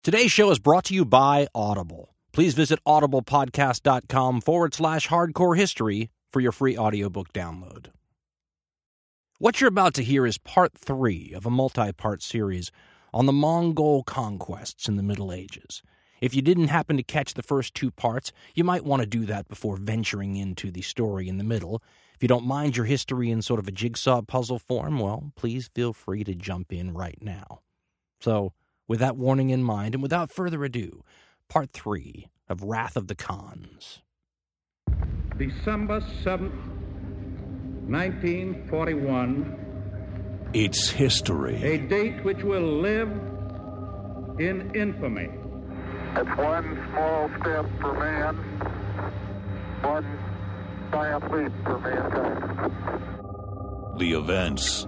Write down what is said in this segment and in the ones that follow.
Today's show is brought to you by Audible. Please visit audiblepodcast.com/hardcore history for your free audiobook download. What you're about to hear is part 3 of a multi-part series on the Mongol conquests in the Middle Ages. If you didn't happen to catch the first 2 parts, you might want to do that before venturing into the story in the middle. If you don't mind your history in sort of a jigsaw puzzle form, well, please feel free to jump in right now. So, with that warning in mind, and without further ado, Part 3 of Wrath of the Khans. December 7th, 1941. It's history. A date which will live in infamy. It's one small step for man, one giant leap for mankind. The events.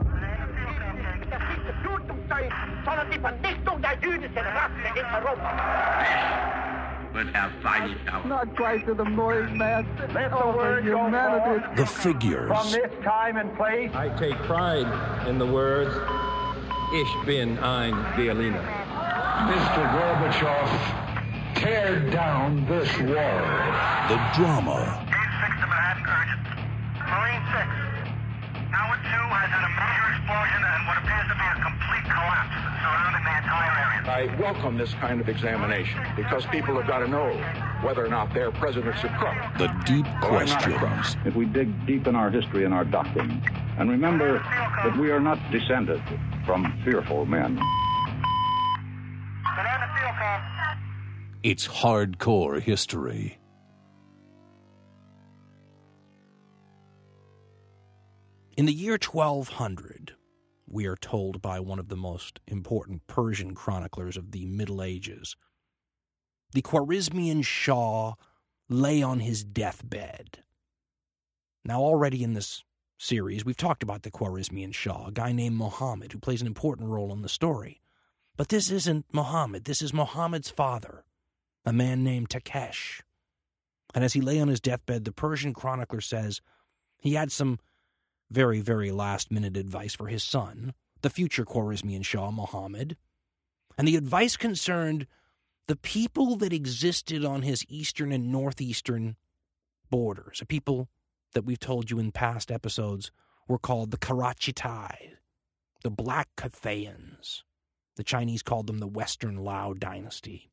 Not quite to the noise, master. Let the word humanity. The figures. From this time and place, I take pride in the words, Ich bin ein Berliner. Mr. Gorbachev, tear down this wall. The drama. Gate 6 to Manhattan, urgent. Marine 6. Tower 2 has had a major explosion and what appears to be a complete collapse surrounding the entire area. I welcome this kind of examination because people have got to know whether or not their president's a crook. The deep Or not a questions. crook. If we dig deep in our history and our doctrine, and remember that we are not descended from fearful men. Banana Steel Cop. It's hardcore history. In the year 1200, we are told by one of the most important Persian chroniclers of the Middle Ages, the Khwarezmian Shah lay on his deathbed. Now, already in this series, we've talked about the Khwarezmian Shah, a guy named Muhammad, who plays an important role in the story. But this isn't Muhammad. This is Muhammad's father, a man named Takesh. And as he lay on his deathbed, the Persian chronicler says he had some very, very last-minute advice for his son, the future Khwarezmian Shah, Muhammad. And the advice concerned the people that existed on his eastern and northeastern borders, a people that we've told you in past episodes were called the Karachitai, the Black Cathayans. The Chinese called them the Western Lao dynasty.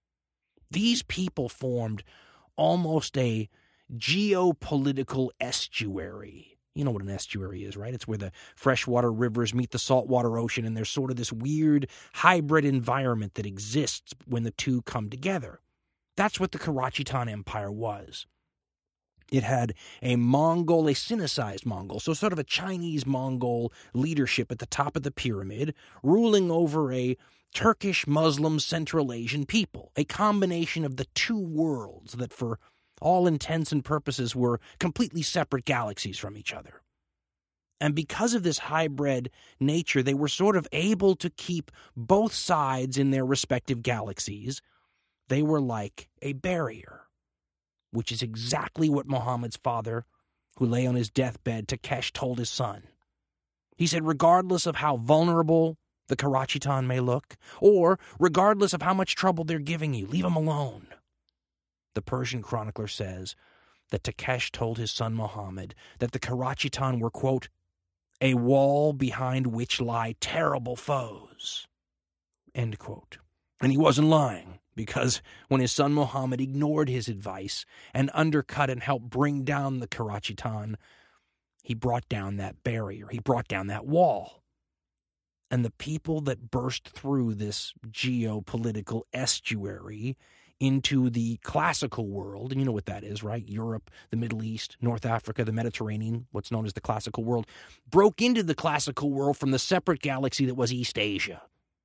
These people formed almost a geopolitical estuary. You know what an estuary is, right? It's where the freshwater rivers meet the saltwater ocean, and there's sort of this weird hybrid environment that exists when the two come together. That's what the Karachitan Empire was. It had a Mongol, a Sinicized Mongol, so sort of a Chinese-Mongol leadership at the top of the pyramid, ruling over a Turkish, Muslim, Central Asian people, a combination of the two worlds that for all intents and purposes were completely separate galaxies from each other. And because of this hybrid nature, they were sort of able to keep both sides in their respective galaxies. They were like a barrier, which is exactly what Muhammad's father, who lay on his deathbed, Takesh, told his son. He said, regardless of how vulnerable the Karachitan may look, or regardless of how much trouble they're giving you, leave them alone. The Persian chronicler says that Takesh told his son Muhammad that the Karachitan were, quote, a wall behind which lie terrible foes, end quote. And he wasn't lying, because when his son Muhammad ignored his advice and undercut and helped bring down the Karachitan, he brought down that barrier. He brought down that wall. And the people that burst through this geopolitical estuary into the classical world, and you know what that is, right? Europe, the Middle East, North Africa, the Mediterranean, what's known as the classical world, broke into the classical world from the separate galaxy that was East Asia,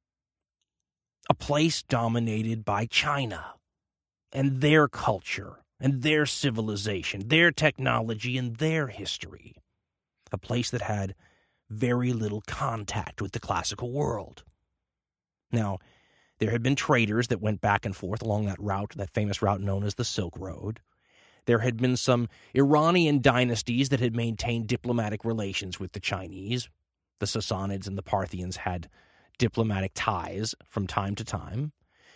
a place dominated by China and their culture and their civilization, their technology and their history, a place that had very little contact with the classical world. Now, there had been traders that went back and forth along that route, that famous route known as the Silk Road. There had been some Iranian dynasties that had maintained diplomatic relations with the Chinese. The Sassanids and the Parthians had diplomatic ties from time to time.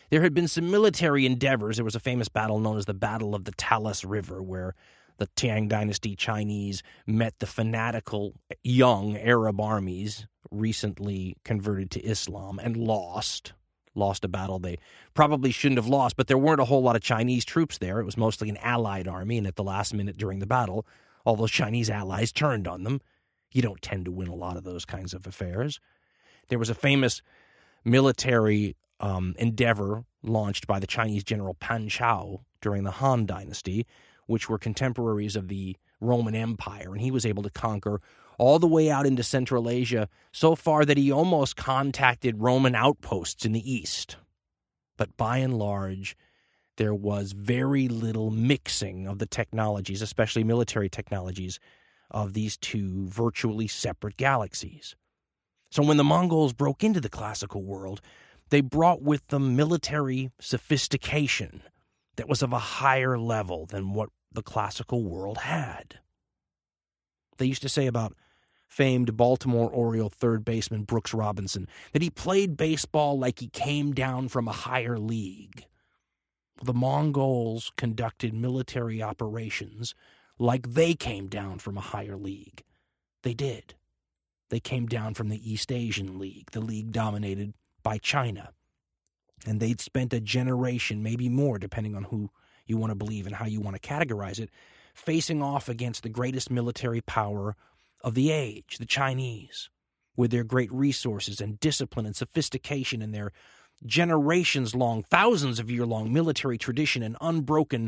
There had been some military endeavors. There was a famous battle known as the Battle of the Talas River, where the Tang Dynasty Chinese met the fanatical young Arab armies recently converted to Islam and lost a battle they probably shouldn't have lost, but there weren't a whole lot of Chinese troops there. It was mostly an allied army, and at the last minute during the battle, all those Chinese allies turned on them. You don't tend to win a lot of those kinds of affairs. There was a famous military endeavor launched by the Chinese general Pan Chao during the Han Dynasty, which were contemporaries of the Roman Empire, and he was able to conquer all the way out into Central Asia so far that he almost contacted Roman outposts in the east. But by and large, there was very little mixing of the technologies, especially military technologies, of these two virtually separate galaxies. So when the Mongols broke into the classical world, they brought with them military sophistication that was of a higher level than what the classical world had. They used to say about famed Baltimore Oriole third baseman Brooks Robinson that he played baseball like he came down from a higher league. The Mongols conducted military operations like they came down from a higher league. They did. They came down from the East Asian League, the league dominated by China. And they'd spent a generation, maybe more, depending on who you want to believe and how you want to categorize it, facing off against the greatest military power of the age, the Chinese, with their great resources and discipline and sophistication and their generations-long, thousands-of-year-long military tradition and unbroken,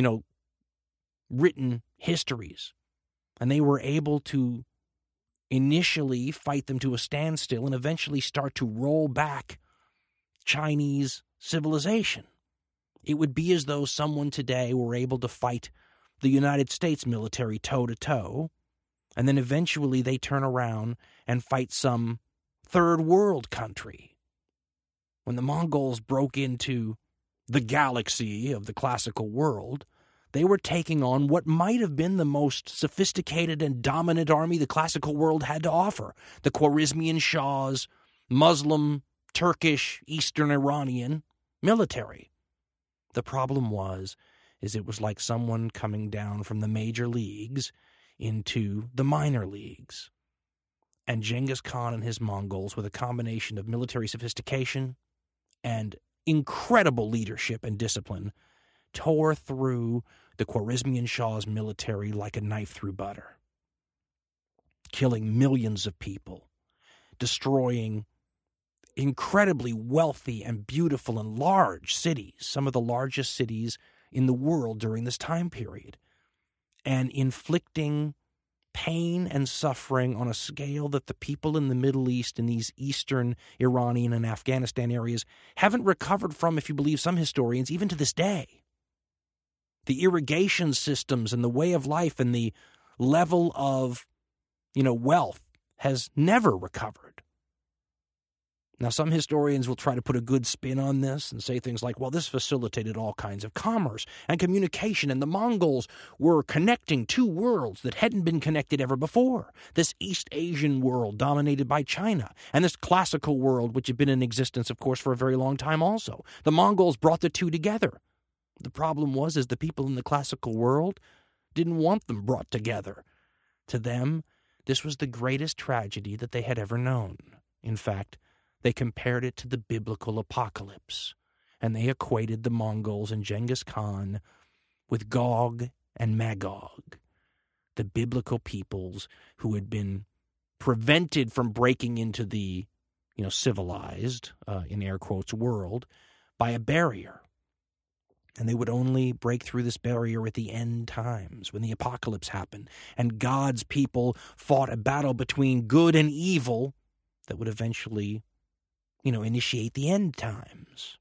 written histories. And they were able to initially fight them to a standstill and eventually start to roll back Chinese civilization. It would be as though someone today were able to fight the United States military toe-to-toe, and then eventually they turn around and fight some third world country. When the Mongols broke into the galaxy of the classical world, they were taking on what might have been the most sophisticated and dominant army the classical world had to offer, the Khwarezmian Shah's Muslim, Turkish, Eastern Iranian military. The problem is it was like someone coming down from the major leagues into the minor leagues. And Genghis Khan and his Mongols, with a combination of military sophistication and incredible leadership and discipline, tore through the Khwarezmian Shah's military like a knife through butter, killing millions of people, destroying incredibly wealthy and beautiful and large cities, some of the largest cities in the world during this time period, and inflicting pain and suffering on a scale that the people in the Middle East, in these eastern Iranian and Afghanistan areas, haven't recovered from, if you believe some historians, even to this day. The irrigation systems and the way of life and the level of, wealth has never recovered. Now, some historians will try to put a good spin on this and say things like, well, this facilitated all kinds of commerce and communication, and the Mongols were connecting two worlds that hadn't been connected ever before. This East Asian world dominated by China, and this classical world, which had been in existence, of course, for a very long time also. The Mongols brought the two together. The problem was the people in the classical world didn't want them brought together. To them, this was the greatest tragedy that they had ever known. In fact, they compared it to the biblical apocalypse, and they equated the Mongols and Genghis Khan with Gog and Magog, the biblical peoples who had been prevented from breaking into the, civilized, in air quotes, world by a barrier. And they would only break through this barrier at the end times, when the apocalypse happened, and God's people fought a battle between good and evil that would eventually initiate the end times.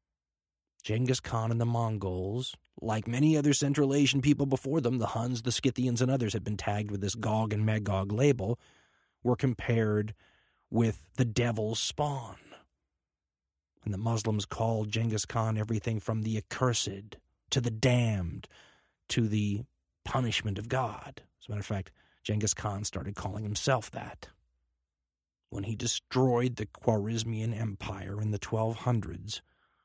Genghis Khan and the Mongols, like many other Central Asian people before them, the Huns, the Scythians, and others had been tagged with this Gog and Magog label, were compared with the devil's spawn. And the Muslims called Genghis Khan everything from the accursed to the damned to the punishment of God. As a matter of fact, Genghis Khan started calling himself that. When he destroyed the Khwarezmian Empire in the 1200s,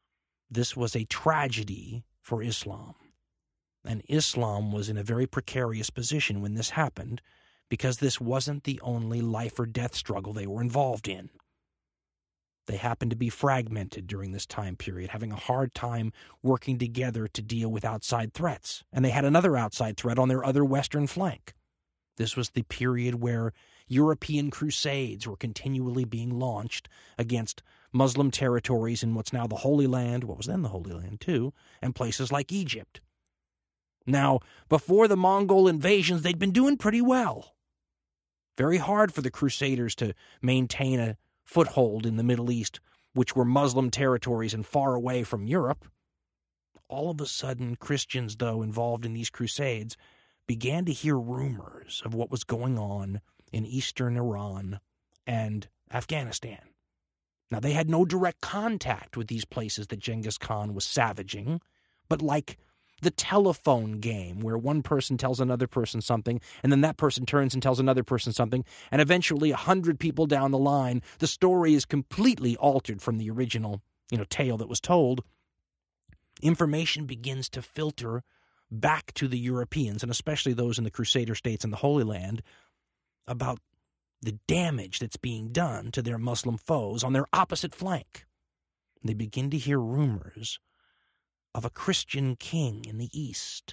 this was a tragedy for Islam. And Islam was in a very precarious position when this happened, because this wasn't the only life or death struggle they were involved in. They happened to be fragmented during this time period, having a hard time working together to deal with outside threats. And they had another outside threat on their other western flank. This was the period where European crusades were continually being launched against Muslim territories in what's now the Holy Land, what was then the Holy Land too, and places like Egypt. Now, before the Mongol invasions, they'd been doing pretty well. Very hard for the Crusaders to maintain a foothold in the Middle East, which were Muslim territories and far away from Europe. All of a sudden, Christians, though, involved in these crusades, began to hear rumors of what was going on in eastern Iran and Afghanistan. Now, they had no direct contact with these places that Genghis Khan was savaging, but like the telephone game where one person tells another person something, and then that person turns and tells another person something, and eventually 100 people down the line, the story is completely altered from the original, tale that was told. Information begins to filter back to the Europeans, and especially those in the Crusader states and the Holy Land, about the damage that's being done to their Muslim foes on their opposite flank. They begin to hear rumors of a Christian king in the east.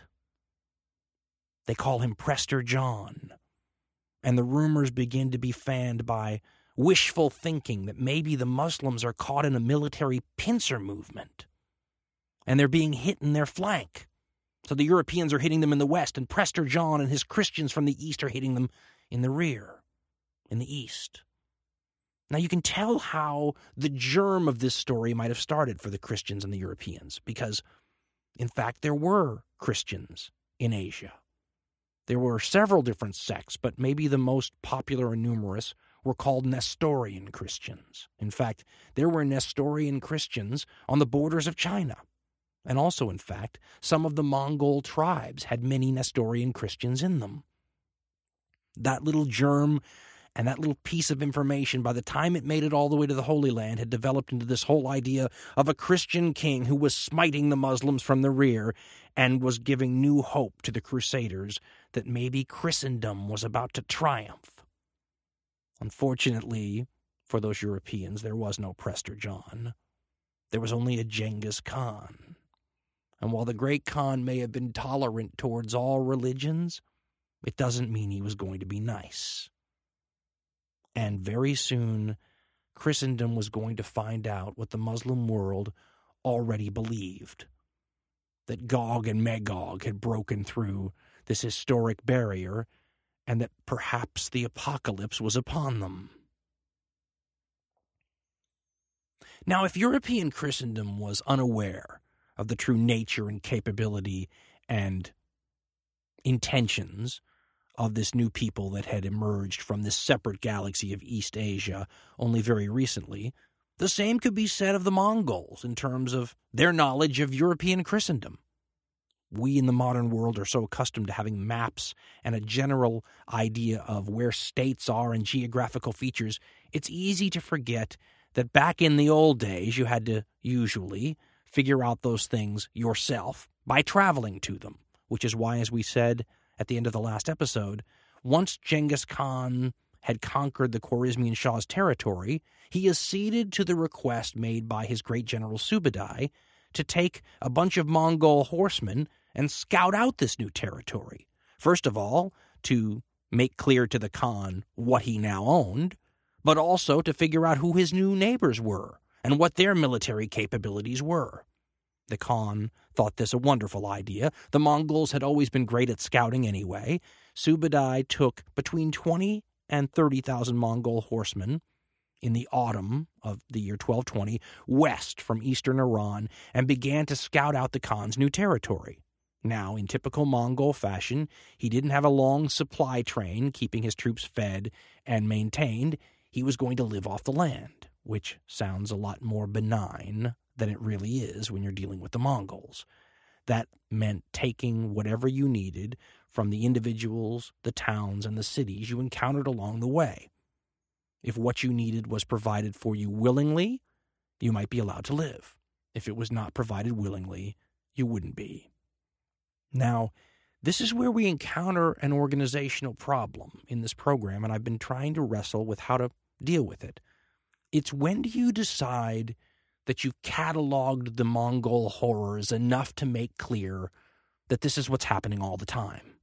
They call him Prester John, and the rumors begin to be fanned by wishful thinking that maybe the Muslims are caught in a military pincer movement, and they're being hit in their flank. So the Europeans are hitting them in the west, and Prester John and his Christians from the east are hitting them in the rear, in the east. Now you can tell how the germ of this story might have started for the Christians and the Europeans, because, in fact, there were Christians in Asia. There were several different sects, but maybe the most popular and numerous were called Nestorian Christians. In fact, there were Nestorian Christians on the borders of China. And also, in fact, some of the Mongol tribes had many Nestorian Christians in them. That little germ and that little piece of information, by the time it made it all the way to the Holy Land, had developed into this whole idea of a Christian king who was smiting the Muslims from the rear and was giving new hope to the Crusaders that maybe Christendom was about to triumph. Unfortunately, for those Europeans, there was no Prester John. There was only a Genghis Khan. And while the great Khan may have been tolerant towards all religions, it doesn't mean he was going to be nice. And very soon, Christendom was going to find out what the Muslim world already believed, that Gog and Magog had broken through this historic barrier, and that perhaps the apocalypse was upon them. Now, if European Christendom was unaware of the true nature and capability and intentions of this new people that had emerged from this separate galaxy of East Asia only very recently, the same could be said of the Mongols in terms of their knowledge of European Christendom. We in the modern world are so accustomed to having maps and a general idea of where states are and geographical features, it's easy to forget that back in the old days you had to usually figure out those things yourself by traveling to them, which is why, as we said at the end of the last episode, once Genghis Khan had conquered the Khwarezmian Shah's territory, he acceded to the request made by his great general Subadai to take a bunch of Mongol horsemen and scout out this new territory. First of all, to make clear to the Khan what he now owned, but also to figure out who his new neighbors were and what their military capabilities were. The Khan thought this a wonderful idea. The Mongols had always been great at scouting anyway. Subadai took between 20 and 30,000 Mongol horsemen in the autumn of the year 1220 west from eastern Iran and began to scout out the Khan's new territory. Now, in typical Mongol fashion, he didn't have a long supply train keeping his troops fed and maintained. He was going to live off the land, which sounds a lot more benign than it really is when you're dealing with the Mongols. That meant taking whatever you needed from the individuals, the towns, and the cities you encountered along the way. If what you needed was provided for you willingly, you might be allowed to live. If it was not provided willingly, you wouldn't be. Now, this is where we encounter an organizational problem in this program, and I've been trying to wrestle with how to deal with it. It's when do you decide that you've cataloged the Mongol horrors enough to make clear that this is what's happening all the time?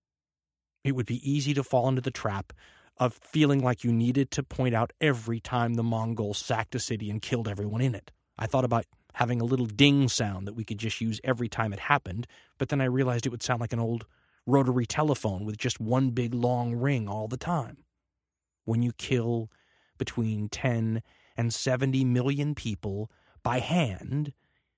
It would be easy to fall into the trap of feeling like you needed to point out every time the Mongols sacked a city and killed everyone in it. I thought about having a little ding sound that we could just use every time it happened, but then I realized it would sound like an old rotary telephone with just one big long ring all the time. When you kill between 10 and 70 million people by hand,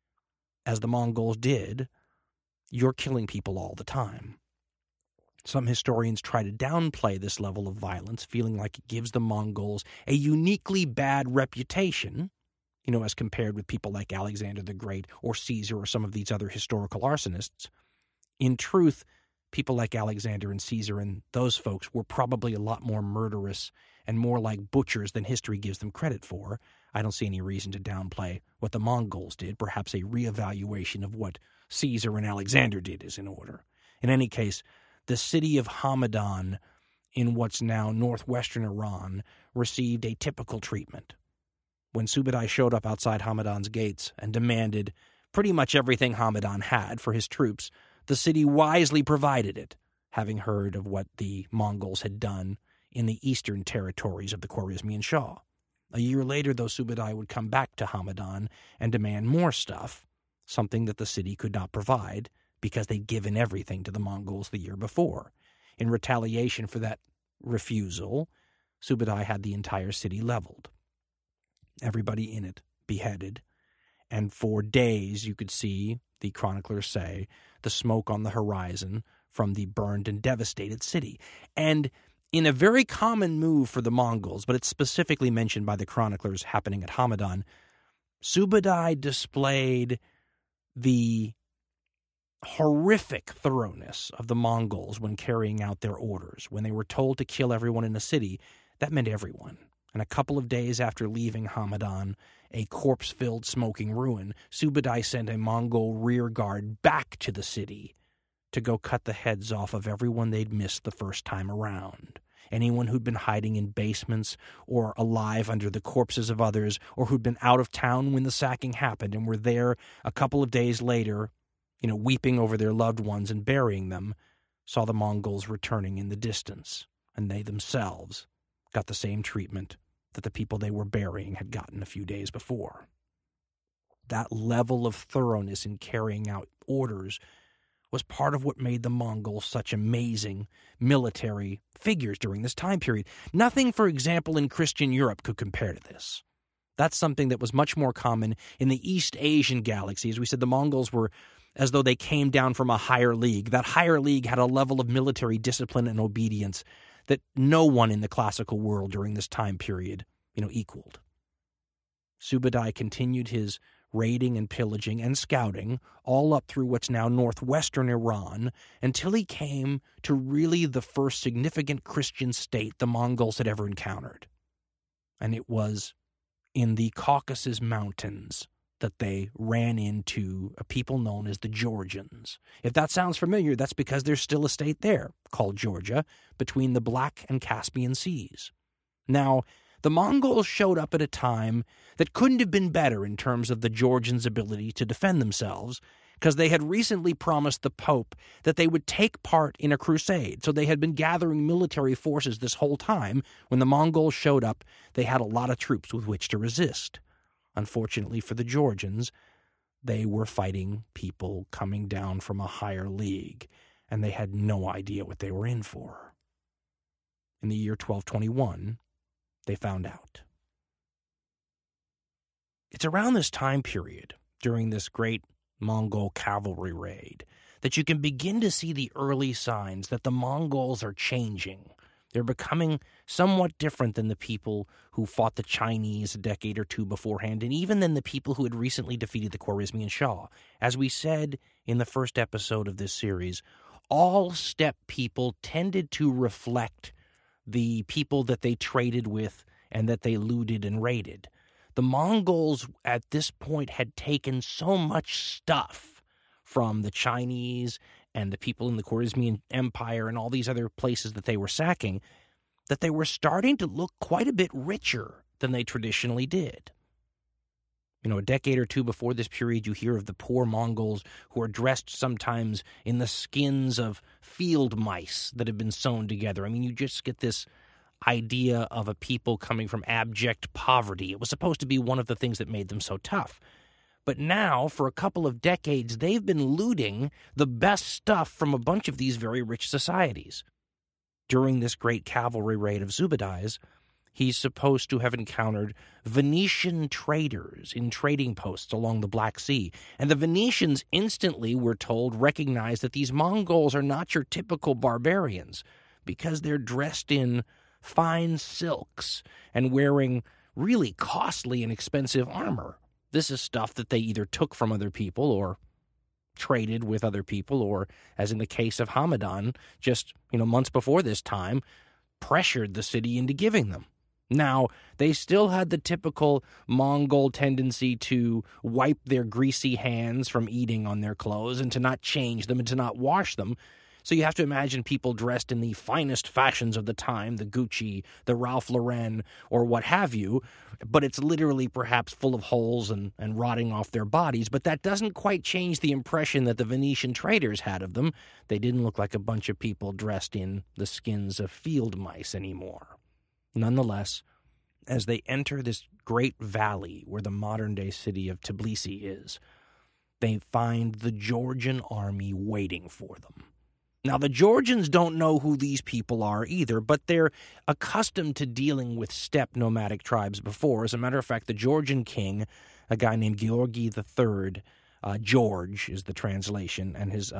as the Mongols did, you're killing people all the time. Some historians try to downplay this level of violence, feeling like it gives the Mongols a uniquely bad reputation, as compared with people like Alexander the Great or Caesar or some of these other historical arsonists. In truth, people like Alexander and Caesar and those folks were probably a lot more murderous and more like butchers than history gives them credit for. I don't see any reason to downplay what the Mongols did. Perhaps a reevaluation of what Caesar and Alexander did is in order. In any case, the city of Hamadan in what's now northwestern Iran received a typical treatment. When Subadai showed up outside Hamadan's gates and demanded pretty much everything Hamadan had for his troops, the city wisely provided it, having heard of what the Mongols had done in the eastern territories of the Khwarezmian Shah. A year later, though, Subadai would come back to Hamadan and demand more stuff, something that the city could not provide because they'd given everything to the Mongols the year before. In retaliation for that refusal, Subadai had the entire city leveled. Everybody in it beheaded, and for days you could see, the chroniclers say, the smoke on the horizon from the burned and devastated city. And in a very common move for the Mongols, but it's specifically mentioned by the chroniclers happening at Hamadan, Subadai displayed the horrific thoroughness of the Mongols when carrying out their orders. When they were told to kill everyone in a city, that meant everyone. And a couple of days after leaving Hamadan, a corpse-filled smoking ruin, Subadai sent a Mongol rear guard back to the city to go cut the heads off of everyone they'd missed the first time around. Anyone who'd been hiding in basements or alive under the corpses of others, or who'd been out of town when the sacking happened and were there a couple of days later, weeping over their loved ones and burying them, saw the Mongols returning in the distance, and they themselves got the same treatment that the people they were burying had gotten a few days before. That level of thoroughness in carrying out orders was part of what made the Mongols such amazing military figures during this time period. Nothing, for example, in Christian Europe could compare to this. That's something that was much more common in the East Asian galaxy. As we said, the Mongols were as though they came down from a higher league. That higher league had a level of military discipline and obedience that no one in the classical world during this time period, equaled. Subadai continued his raiding and pillaging and scouting all up through what's now northwestern Iran until he came to really the first significant Christian state the Mongols had ever encountered. And it was in the Caucasus Mountains that they ran into a people known as the Georgians. If that sounds familiar, that's because there's still a state there called Georgia between the Black and Caspian Seas. Now, the Mongols showed up at a time that couldn't have been better in terms of the Georgians' ability to defend themselves, because they had recently promised the Pope that they would take part in a crusade. So they had been gathering military forces this whole time. When the Mongols showed up, they had a lot of troops with which to resist. Unfortunately for the Georgians, they were fighting people coming down from a higher league, and they had no idea what they were in for. In the year 1221, they found out. It's around this time period, during this great Mongol cavalry raid, that you can begin to see the early signs that the Mongols are changing. They're becoming somewhat different than the people who fought the Chinese a decade or two beforehand, and even than the people who had recently defeated the Khwarezmian Shah. As we said in the first episode of this series, all steppe people tended to reflect the people that they traded with and that they looted and raided. The Mongols at this point had taken so much stuff from the Chinese and the people in the Khwarezmian Empire and all these other places that they were sacking, that they were starting to look quite a bit richer than they traditionally did. You know, a decade or two before this period, you hear of the poor Mongols who are dressed sometimes in the skins of field mice that have been sewn together. I mean, you just get this idea of a people coming from abject poverty. It was supposed to be one of the things that made them so tough. But now, for a couple of decades, they've been looting the best stuff from a bunch of these very rich societies. During this great cavalry raid of Zubadai's, he's supposed to have encountered Venetian traders in trading posts along the Black Sea. And the Venetians instantly, we're told, recognize that these Mongols are not your typical barbarians because they're dressed in fine silks and wearing really costly and expensive armor. This is stuff that they either took from other people or traded with other people, or, as in the case of Hamadan, just, months before this time, pressured the city into giving them. Now, they still had the typical Mongol tendency to wipe their greasy hands from eating on their clothes and to not change them and to not wash them. So you have to imagine people dressed in the finest fashions of the time, the Gucci, the Ralph Lauren, or what have you, but it's literally perhaps full of holes and rotting off their bodies. But that doesn't quite change the impression that the Venetian traders had of them. They didn't look like a bunch of people dressed in the skins of field mice anymore. Nonetheless, as they enter this great valley where the modern-day city of Tbilisi is, they find the Georgian army waiting for them. Now, the Georgians don't know who these people are either, but they're accustomed to dealing with steppe nomadic tribes before. As a matter of fact, the Georgian king, a guy named Georgi III, George is the translation, and his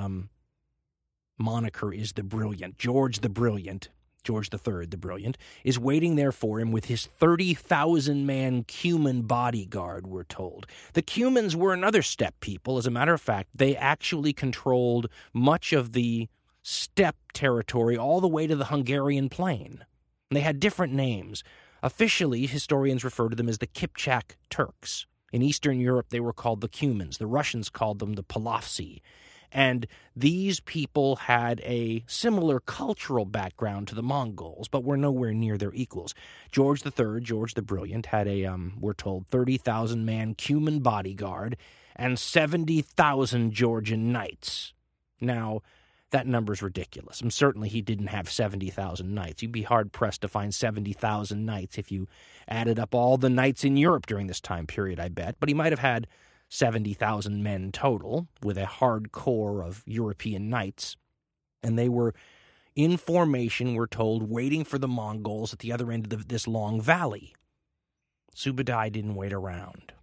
moniker is the Brilliant. George the Brilliant, George III the Brilliant, is waiting there for him with his 30,000-man Cuman bodyguard, we're told. The Cumans were another steppe people. As a matter of fact, they actually controlled much of the steppe territory all the way to the Hungarian plain. And they had different names. Officially, historians refer to them as the Kipchak Turks. In Eastern Europe, they were called the Cumans. The Russians called them the Polovtsi. And these people had a similar cultural background to the Mongols, but were nowhere near their equals. George III, George the Brilliant, had a, we're told, 30,000-man Cuman bodyguard and 70,000 Georgian knights. Now, that number's ridiculous. And certainly he didn't have 70,000 knights. You'd be hard-pressed to find 70,000 knights if you added up all the knights in Europe during this time period, I bet. But he might have had 70,000 men total, with a hard core of European knights. And they were in formation, we're told, waiting for the Mongols at the other end of this long valley. Subadai didn't wait around.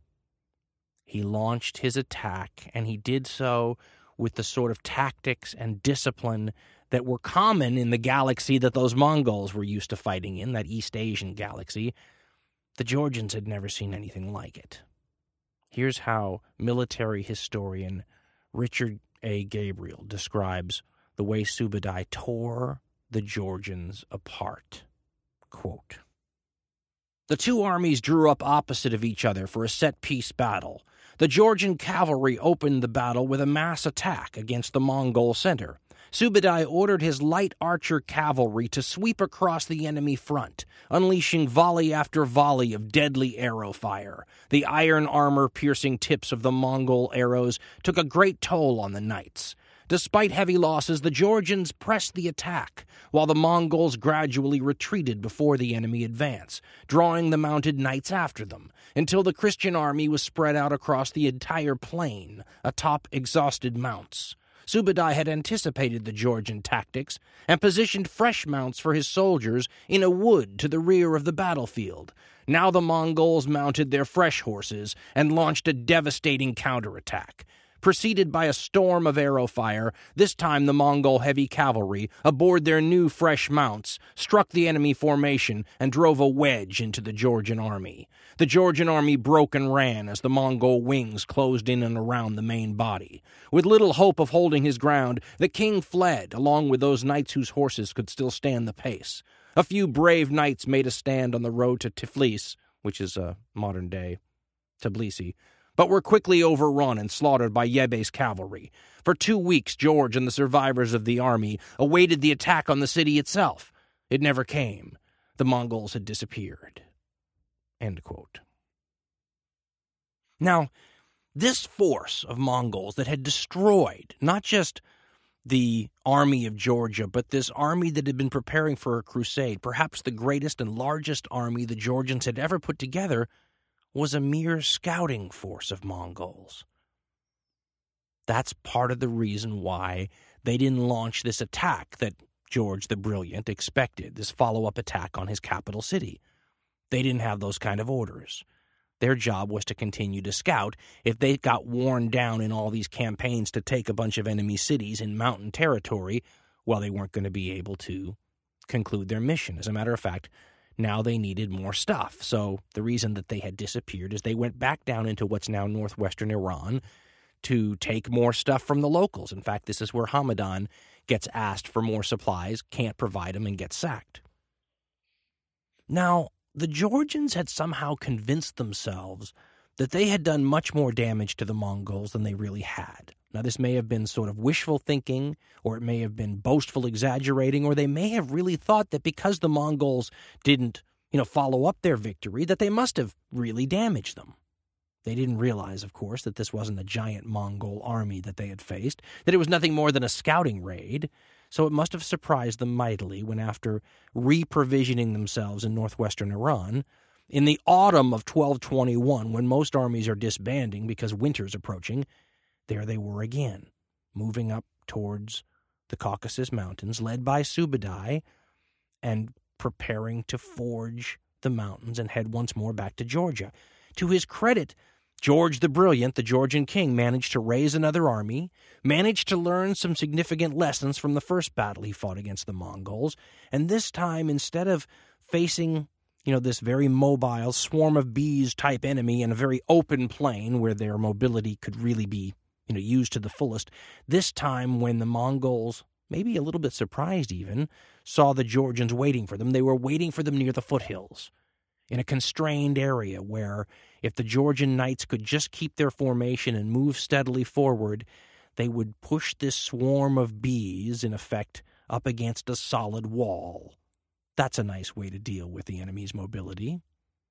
He launched his attack, and he did so with the sort of tactics and discipline that were common in the galaxy that those Mongols were used to fighting in, that East Asian galaxy. The Georgians had never seen anything like it. Here's how military historian Richard A. Gabriel describes the way Subadai tore the Georgians apart. Quote, "The two armies drew up opposite of each other for a set-piece battle. The Georgian cavalry opened the battle with a mass attack against the Mongol center. Subadai ordered his light archer cavalry to sweep across the enemy front, unleashing volley after volley of deadly arrow fire. The iron armor-piercing tips of the Mongol arrows took a great toll on the knights. Despite heavy losses, the Georgians pressed the attack, while the Mongols gradually retreated before the enemy advance, drawing the mounted knights after them, until the Christian army was spread out across the entire plain, atop exhausted mounts. Subadai had anticipated the Georgian tactics and positioned fresh mounts for his soldiers in a wood to the rear of the battlefield. Now the Mongols mounted their fresh horses and launched a devastating counterattack. Preceded by a storm of arrow fire, this time the Mongol heavy cavalry, aboard their new fresh mounts, struck the enemy formation and drove a wedge into the Georgian army. The Georgian army broke and ran as the Mongol wings closed in and around the main body. With little hope of holding his ground, the king fled, along with those knights whose horses could still stand the pace. A few brave knights made a stand on the road to Tiflis, which is modern-day Tbilisi, but were quickly overrun and slaughtered by Yebe's cavalry. For 2 weeks, George and the survivors of the army awaited the attack on the city itself. It never came. The Mongols had disappeared. End quote. Now, this force of Mongols that had destroyed not just the army of Georgia, but this army that had been preparing for a crusade, perhaps the greatest and largest army the Georgians had ever put together, was a mere scouting force of Mongols. That's part of the reason why they didn't launch this attack that George the Brilliant expected, this follow-up attack on his capital city. They didn't have those kind of orders. Their job was to continue to scout. If they got worn down in all these campaigns to take a bunch of enemy cities in mountain territory, well, they weren't going to be able to conclude their mission. As a matter of fact, now they needed more stuff. So the reason that they had disappeared is they went back down into what's now northwestern Iran to take more stuff from the locals. In fact, this is where Hamadan gets asked for more supplies, can't provide them, and gets sacked. Now, the Georgians had somehow convinced themselves that they had done much more damage to the Mongols than they really had. Now, this may have been sort of wishful thinking, or it may have been boastful exaggerating, or they may have really thought that because the Mongols didn't, follow up their victory, that they must have really damaged them. They didn't realize, of course, that this wasn't a giant Mongol army that they had faced, that it was nothing more than a scouting raid, so it must have surprised them mightily when, after reprovisioning themselves in northwestern Iran, in the autumn of 1221, when most armies are disbanding because winter's approaching, there they were again, moving up towards the Caucasus Mountains, led by Subadai, and preparing to forge the mountains and head once more back to Georgia. To his credit, George the Brilliant, the Georgian king, managed to raise another army, managed to learn some significant lessons from the first battle he fought against the Mongols, and this time, instead of facing, this very mobile swarm of bees type enemy in a very open plain where their mobility could really be, used to the fullest, this time when the Mongols, maybe a little bit surprised even, saw the Georgians waiting for them, they were waiting for them near the foothills, in a constrained area where, if the Georgian knights could just keep their formation and move steadily forward, they would push this swarm of bees, in effect, up against a solid wall. That's a nice way to deal with the enemy's mobility.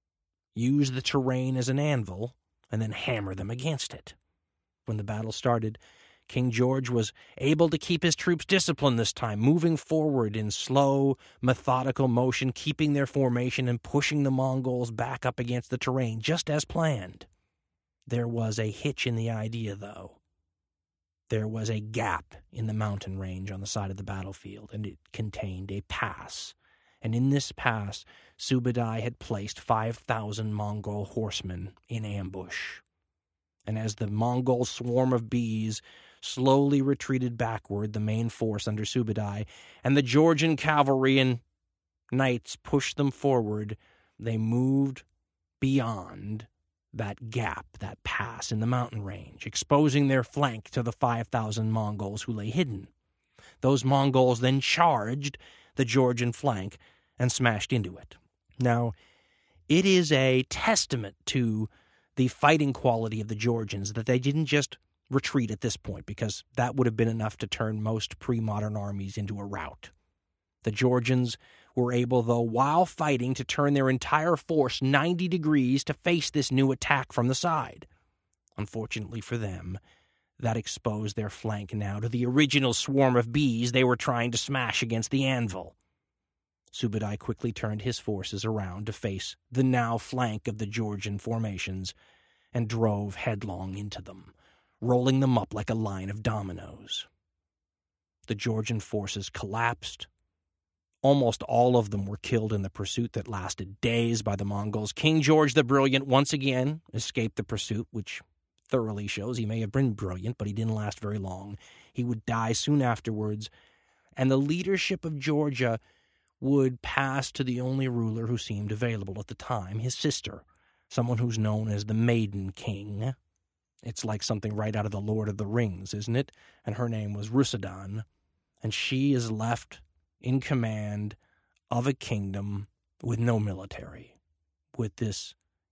Use the terrain as an anvil, and then hammer them against it. When the battle started, King George was able to keep his troops disciplined this time, moving forward in slow, methodical motion, keeping their formation and pushing the Mongols back up against the terrain, just as planned. There was a hitch in the idea, though. There was a gap in the mountain range on the side of the battlefield, and it contained a pass. And in this pass, Subadai had placed 5,000 Mongol horsemen in ambush. And as the Mongol swarm of bees slowly retreated backward, the main force under Subadai, and the Georgian cavalry and knights pushed them forward, they moved beyond that gap, that pass in the mountain range, exposing their flank to the 5,000 Mongols who lay hidden. Those Mongols then charged the Georgian flank and smashed into it. Now, it is a testament to the fighting quality of the Georgians that they didn't just retreat at this point, because that would have been enough to turn most pre-modern armies into a rout. The Georgians were able, though, while fighting, to turn their entire force 90 degrees to face this new attack from the side. Unfortunately for them, that exposed their flank now to the original swarm of bees they were trying to smash against the anvil. Subadai quickly turned his forces around to face the now flank of the Georgian formations and drove headlong into them, rolling them up like a line of dominoes. The Georgian forces collapsed. Almost all of them were killed in the pursuit that lasted days by the Mongols. King George the Brilliant once again escaped the pursuit, which thoroughly shows he may have been brilliant, but he didn't last very long. He would die soon afterwards, and the leadership of Georgia would pass to the only ruler who seemed available at the time, his sister, someone who's known as the Maiden King. It's like something right out of The Lord of the Rings, isn't it? And her name was Rusadan, and she is left in command of a kingdom with no military, with this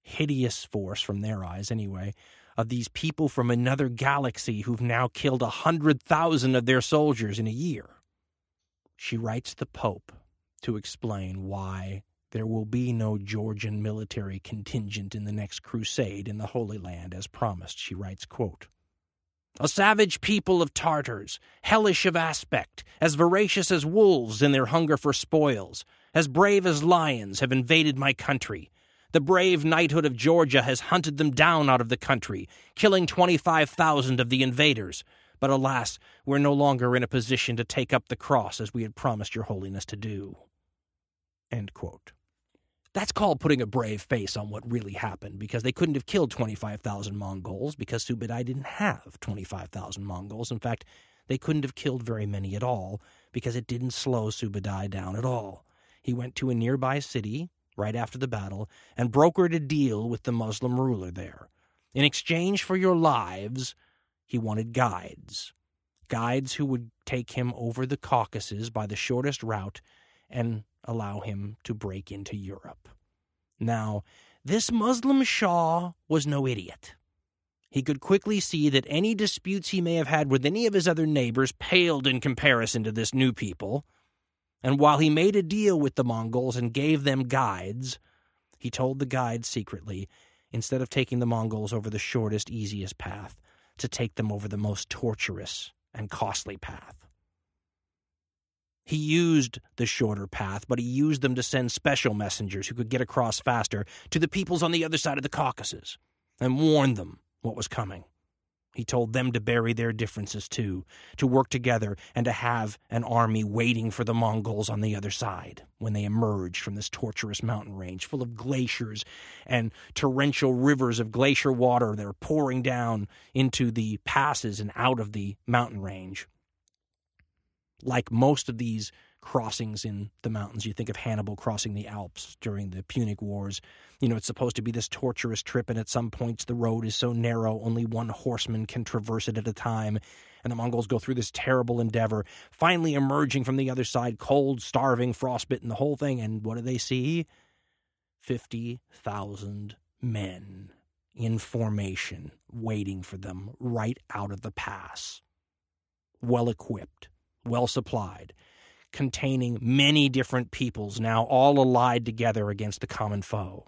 hideous force, from their eyes anyway, of these people from another galaxy who've now killed 100,000 of their soldiers in a year. She writes the Pope to explain why there will be no Georgian military contingent in the next crusade in the Holy Land as promised. She writes, quote, "A savage people of Tartars, hellish of aspect, as voracious as wolves in their hunger for spoils, as brave as lions, have invaded my country. The brave knighthood of Georgia has hunted them down out of the country, killing 25,000 of the invaders. But alas, we're no longer in a position to take up the cross as we had promised your holiness to do." End quote. That's called putting a brave face on what really happened, because they couldn't have killed 25,000 Mongols because Subadai didn't have 25,000 Mongols. In fact, they couldn't have killed very many at all because it didn't slow Subadai down at all. He went to a nearby city right after the battle and brokered a deal with the Muslim ruler there. In exchange for your lives, he wanted guides who would take him over the Caucasus by the shortest route and allow him to break into Europe. Now, this Muslim Shah was no idiot. He could quickly see that any disputes he may have had with any of his other neighbors paled in comparison to this new people. And while he made a deal with the Mongols and gave them guides, he told the guides secretly, instead of taking the Mongols over the shortest, easiest path, to take them over the most torturous and costly path. He used the shorter path, but he used them to send special messengers who could get across faster to the peoples on the other side of the Caucasus and warn them what was coming. He told them to bury their differences too, to work together and to have an army waiting for the Mongols on the other side when they emerged from this torturous mountain range full of glaciers and torrential rivers of glacier water that are pouring down into the passes and out of the mountain range. Like most of these crossings in the mountains, you think of Hannibal crossing the Alps during the Punic Wars. You know, it's supposed to be this torturous trip, and at some points the road is so narrow only one horseman can traverse it at a time, and the Mongols go through this terrible endeavor, finally emerging from the other side, cold, starving, frostbitten, the whole thing, and what do they see? 50,000 men in formation, waiting for them right out of the pass. Well-equipped, well-supplied, containing many different peoples now all allied together against the common foe.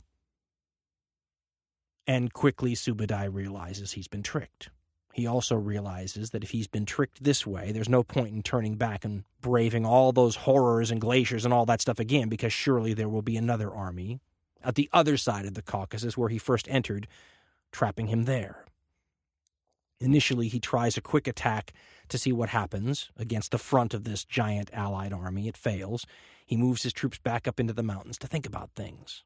And quickly Subadai realizes he's been tricked. He also realizes that if he's been tricked this way, there's no point in turning back and braving all those horrors and glaciers and all that stuff again, because surely there will be another army at the other side of the Caucasus where he first entered, trapping him there. Initially, he tries a quick attack to see what happens against the front of this giant allied army. It fails. He moves his troops back up into the mountains to think about things.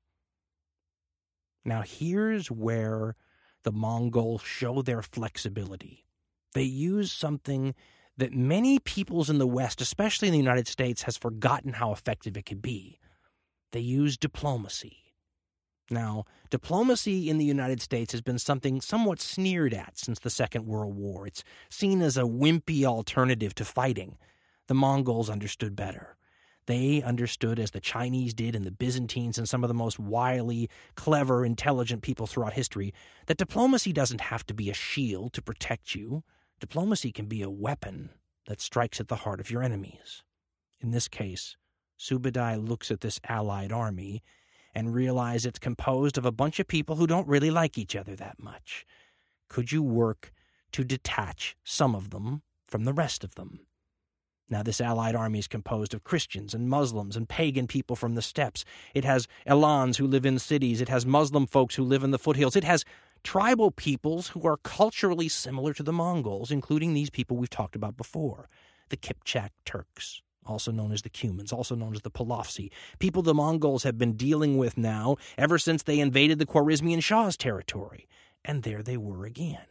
Now, here's where the Mongols show their flexibility. They use something that many peoples in the West, especially in the United States, has forgotten how effective it could be. They use diplomacy. Now, diplomacy in the United States has been something somewhat sneered at since the Second World War. It's seen as a wimpy alternative to fighting. The Mongols understood better. They understood, as the Chinese did and the Byzantines and some of the most wily, clever, intelligent people throughout history, that diplomacy doesn't have to be a shield to protect you. Diplomacy can be a weapon that strikes at the heart of your enemies. In this case, Subadai looks at this allied army and realize it's composed of a bunch of people who don't really like each other that much. Could you work to detach some of them from the rest of them? Now, this allied army is composed of Christians and Muslims and pagan people from the steppes. It has Elans who live in cities. It has Muslim folks who live in the foothills. It has tribal peoples who are culturally similar to the Mongols, including these people we've talked about before, the Kipchak Turks, also known as the Cumans, also known as the Polovtsi, people the Mongols have been dealing with now ever since they invaded the Khwarezmian Shah's territory. And there they were again.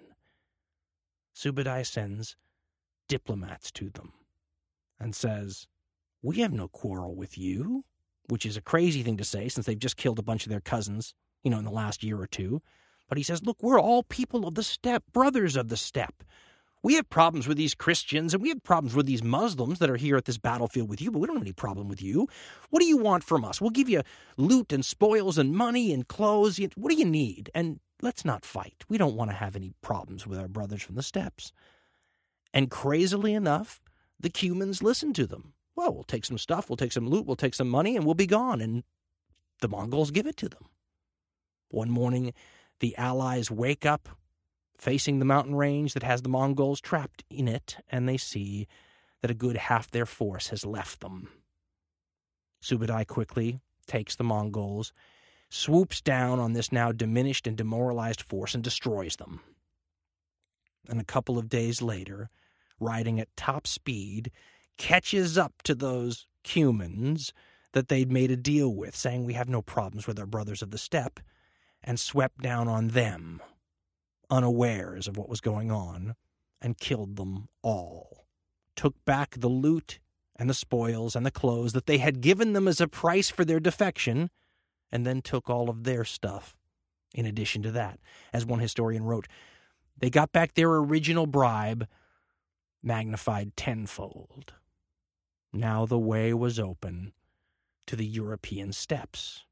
Subadai sends diplomats to them and says, "We have no quarrel with you," which is a crazy thing to say since they've just killed a bunch of their cousins, in the last year or two. But he says, "Look, we're all people of the steppe, brothers of the steppe. We have problems with these Christians, and we have problems with these Muslims that are here at this battlefield with you, but we don't have any problem with you. What do you want from us? We'll give you loot and spoils and money and clothes. What do you need? And let's not fight. We don't want to have any problems with our brothers from the steppes. And crazily enough, the Cumans listened to them. Well, we'll take some stuff, we'll take some loot, we'll take some money, and we'll be gone. And the Mongols give it to them. One morning, the Allies wake up facing the mountain range that has the Mongols trapped in it, and they see that a good half their force has left them. Subadai quickly takes the Mongols, swoops down on this now diminished and demoralized force and destroys them. And a couple of days later, riding at top speed, catches up to those Cumans that they'd made a deal with, saying we have no problems with our brothers of the steppe, and swept down on them, unawares of what was going on, and killed them all. Took back the loot and the spoils and the clothes that they had given them as a price for their defection, and then took all of their stuff in addition to that. As one historian wrote, they got back their original bribe, magnified tenfold. Now the way was open to the European steppes.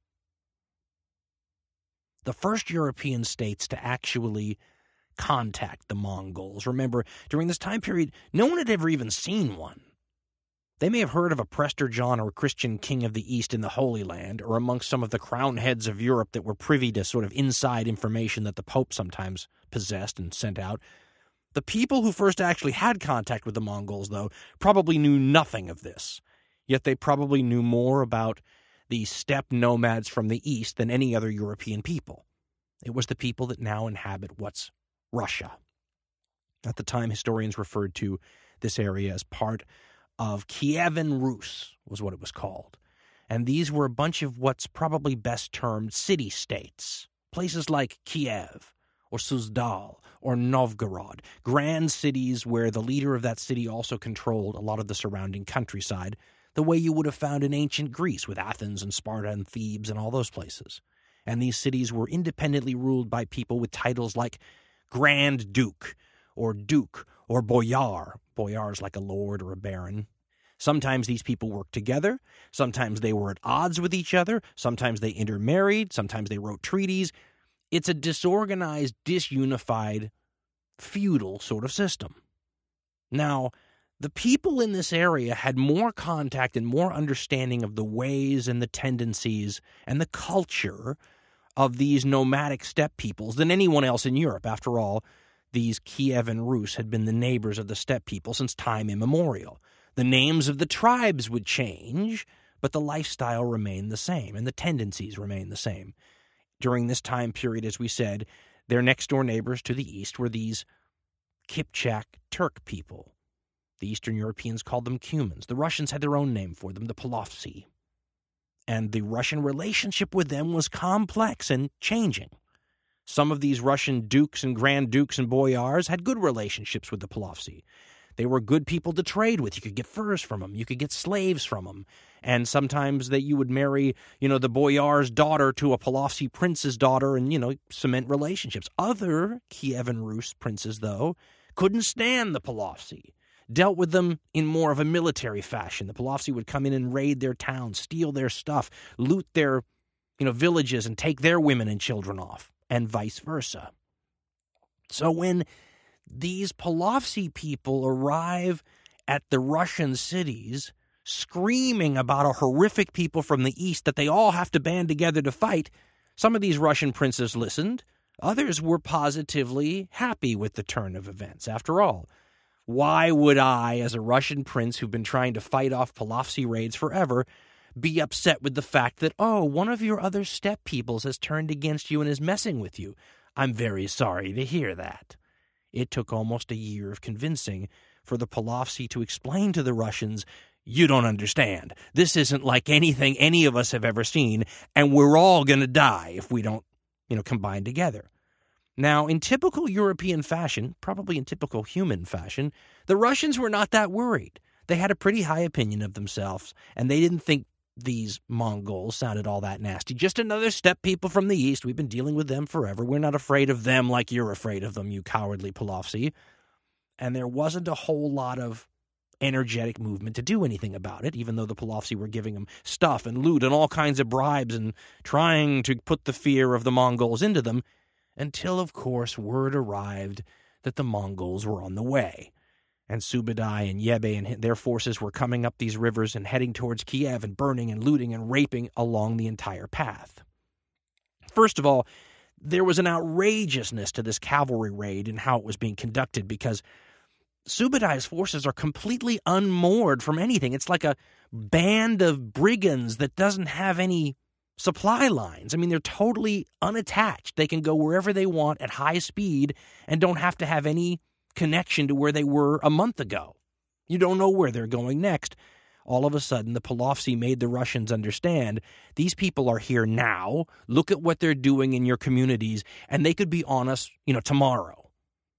The first European states to actually contact the Mongols. Remember, during this time period, no one had ever even seen one. They may have heard of a Prester John or a Christian king of the East in the Holy Land, or amongst some of the crown heads of Europe that were privy to sort of inside information that the Pope sometimes possessed and sent out. The people who first actually had contact with the Mongols, though, probably knew nothing of this. Yet they probably knew more about the steppe nomads from the East than any other European people. It was the people that now inhabit what's Russia. At the time, historians referred to this area as part of Kievan Rus, was what it was called. And these were a bunch of what's probably best termed city-states, places like Kiev or Suzdal or Novgorod, grand cities where the leader of that city also controlled a lot of the surrounding countryside, the way you would have found in ancient Greece with Athens and Sparta and Thebes and all those places. And these cities were independently ruled by people with titles like Grand Duke or Boyar. Boyar is like a lord or a baron. Sometimes these people worked together. Sometimes they were at odds with each other. Sometimes they intermarried. Sometimes they wrote treaties. It's a disorganized, disunified, feudal sort of system. Now, the people in this area had more contact and more understanding of the ways and the tendencies and the culture of these nomadic steppe peoples than anyone else in Europe. After all, these Kievan Rus had been the neighbors of the steppe people since time immemorial. The names of the tribes would change, but the lifestyle remained the same, and the tendencies remained the same. During this time period, as we said, their next-door neighbors to the east were these Kipchak Turk people. The Eastern Europeans called them Cumans. The Russians had their own name for them, the Polovtsi. And the Russian relationship with them was complex and changing. Some of these Russian dukes and grand dukes and boyars had good relationships with the Polovtsi. They were good people to trade with. You could get furs from them. You could get slaves from them. And sometimes that you would marry, the boyar's daughter to a Polovtsi prince's daughter and, cement relationships. Other Kievan Rus princes, though, couldn't stand the Polovtsi. Dealt with them in more of a military fashion. The Polovtsi would come in and raid their towns, steal their stuff, loot their, villages, and take their women and children off, and vice versa. So when these Polovtsi people arrive at the Russian cities, screaming about a horrific people from the east that they all have to band together to fight, some of these Russian princes listened. Others were positively happy with the turn of events. After all, why would I, as a Russian prince who've been trying to fight off Polovtsi raids forever, be upset with the fact that, one of your other steppe peoples has turned against you and is messing with you? I'm very sorry to hear that. It took almost a year of convincing for the Polovtsi to explain to the Russians, you don't understand. This isn't like anything any of us have ever seen, and we're all going to die if we don't, combine together. Now, in typical European fashion, probably in typical human fashion, the Russians were not that worried. They had a pretty high opinion of themselves, and they didn't think these Mongols sounded all that nasty. Just another steppe people from the east. We've been dealing with them forever. We're not afraid of them like you're afraid of them, you cowardly Polovtsi. and there wasn't a whole lot of energetic movement to do anything about it, even though the Palovsi were giving them stuff and loot and all kinds of bribes and trying to put the fear of the Mongols into them, until, of course, word arrived that the Mongols were on the way. And Subadai and Yebe and their forces were coming up these rivers and heading towards Kiev and burning and looting and raping along the entire path. First of all, there was an outrageousness to this cavalry raid and how it was being conducted, because Subadai's forces are completely unmoored from anything. It's like a band of brigands that doesn't have any supply lines. I mean, they're totally unattached. They can go wherever they want at high speed and don't have to have any connection to where they were a month ago. You don't know where they're going next. All of a sudden, the Palovsi made the Russians understand, these people are here now. Look at what they're doing in your communities, and they could be on us, tomorrow.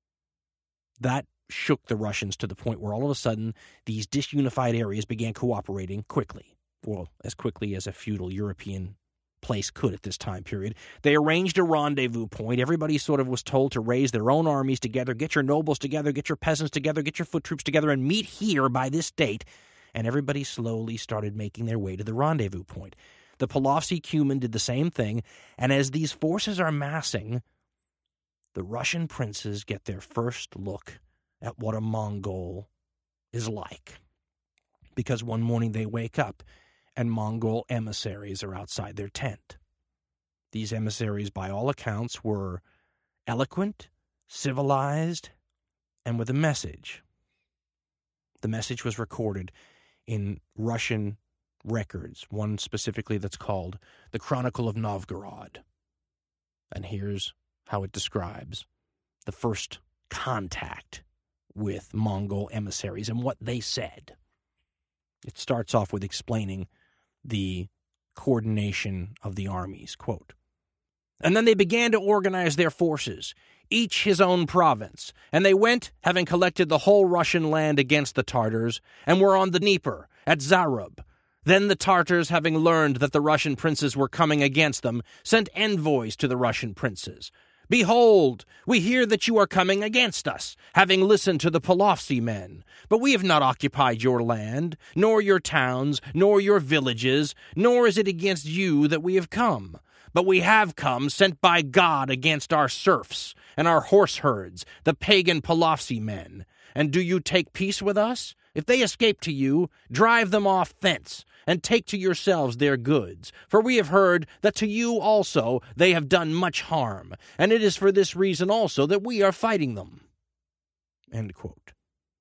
That shook the Russians to the point where all of a sudden these disunified areas began cooperating quickly. Well, as quickly as a feudal European place could at this time period. They arranged a rendezvous point. Everybody sort of was told to raise their own armies together, get your nobles together, get your peasants together, get your foot troops together, and meet here by this date. And everybody slowly started making their way to the rendezvous point. The Palovsi Cuman did the same thing, and as these forces are massing, the Russian princes get their first look at what a Mongol is like. Because one morning they wake up and Mongol emissaries are outside their tent. These emissaries, by all accounts, were eloquent, civilized, and with a message. The message was recorded in Russian records, one specifically that's called the Chronicle of Novgorod. And here's how it describes the first contact with Mongol emissaries and what they said. It starts off with explaining the coordination of the armies. Quote, "And then they began to organize their forces, each his own province, and they went, having collected the whole Russian land against the Tartars, and were on the Dnieper, at Zarub. Then the Tartars, having learned that the Russian princes were coming against them, sent envoys to the Russian princes. 'Behold, we hear that you are coming against us, having listened to the Palovsi men. But we have not occupied your land, nor your towns, nor your villages, nor is it against you that we have come. But we have come, sent by God against our serfs and our horse herds, the pagan Palovsi men. And do you take peace with us? If they escape to you, drive them off thence, and take to yourselves their goods. For we have heard that to you also they have done much harm, and it is for this reason also that we are fighting them.'" End quote.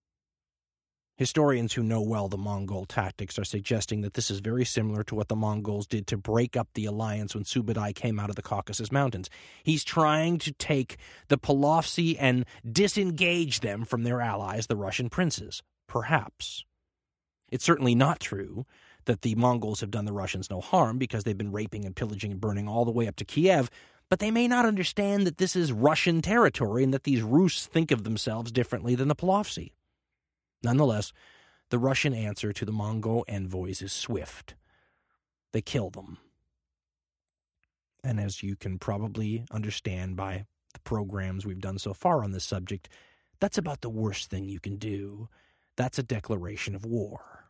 Historians who know well the Mongol tactics are suggesting that this is very similar to what the Mongols did to break up the alliance when Subadai came out of the Caucasus Mountains. He's trying to take the Palovsi and disengage them from their allies, the Russian princes. Perhaps. It's certainly not true that the Mongols have done the Russians no harm, because they've been raping and pillaging and burning all the way up to Kiev, but they may not understand that this is Russian territory and that these Rus think of themselves differently than the Palovsi. Nonetheless, the Russian answer to the Mongol envoys is swift. They kill them. And as you can probably understand by the programs we've done so far on this subject, that's about the worst thing you can do. That's a declaration of war.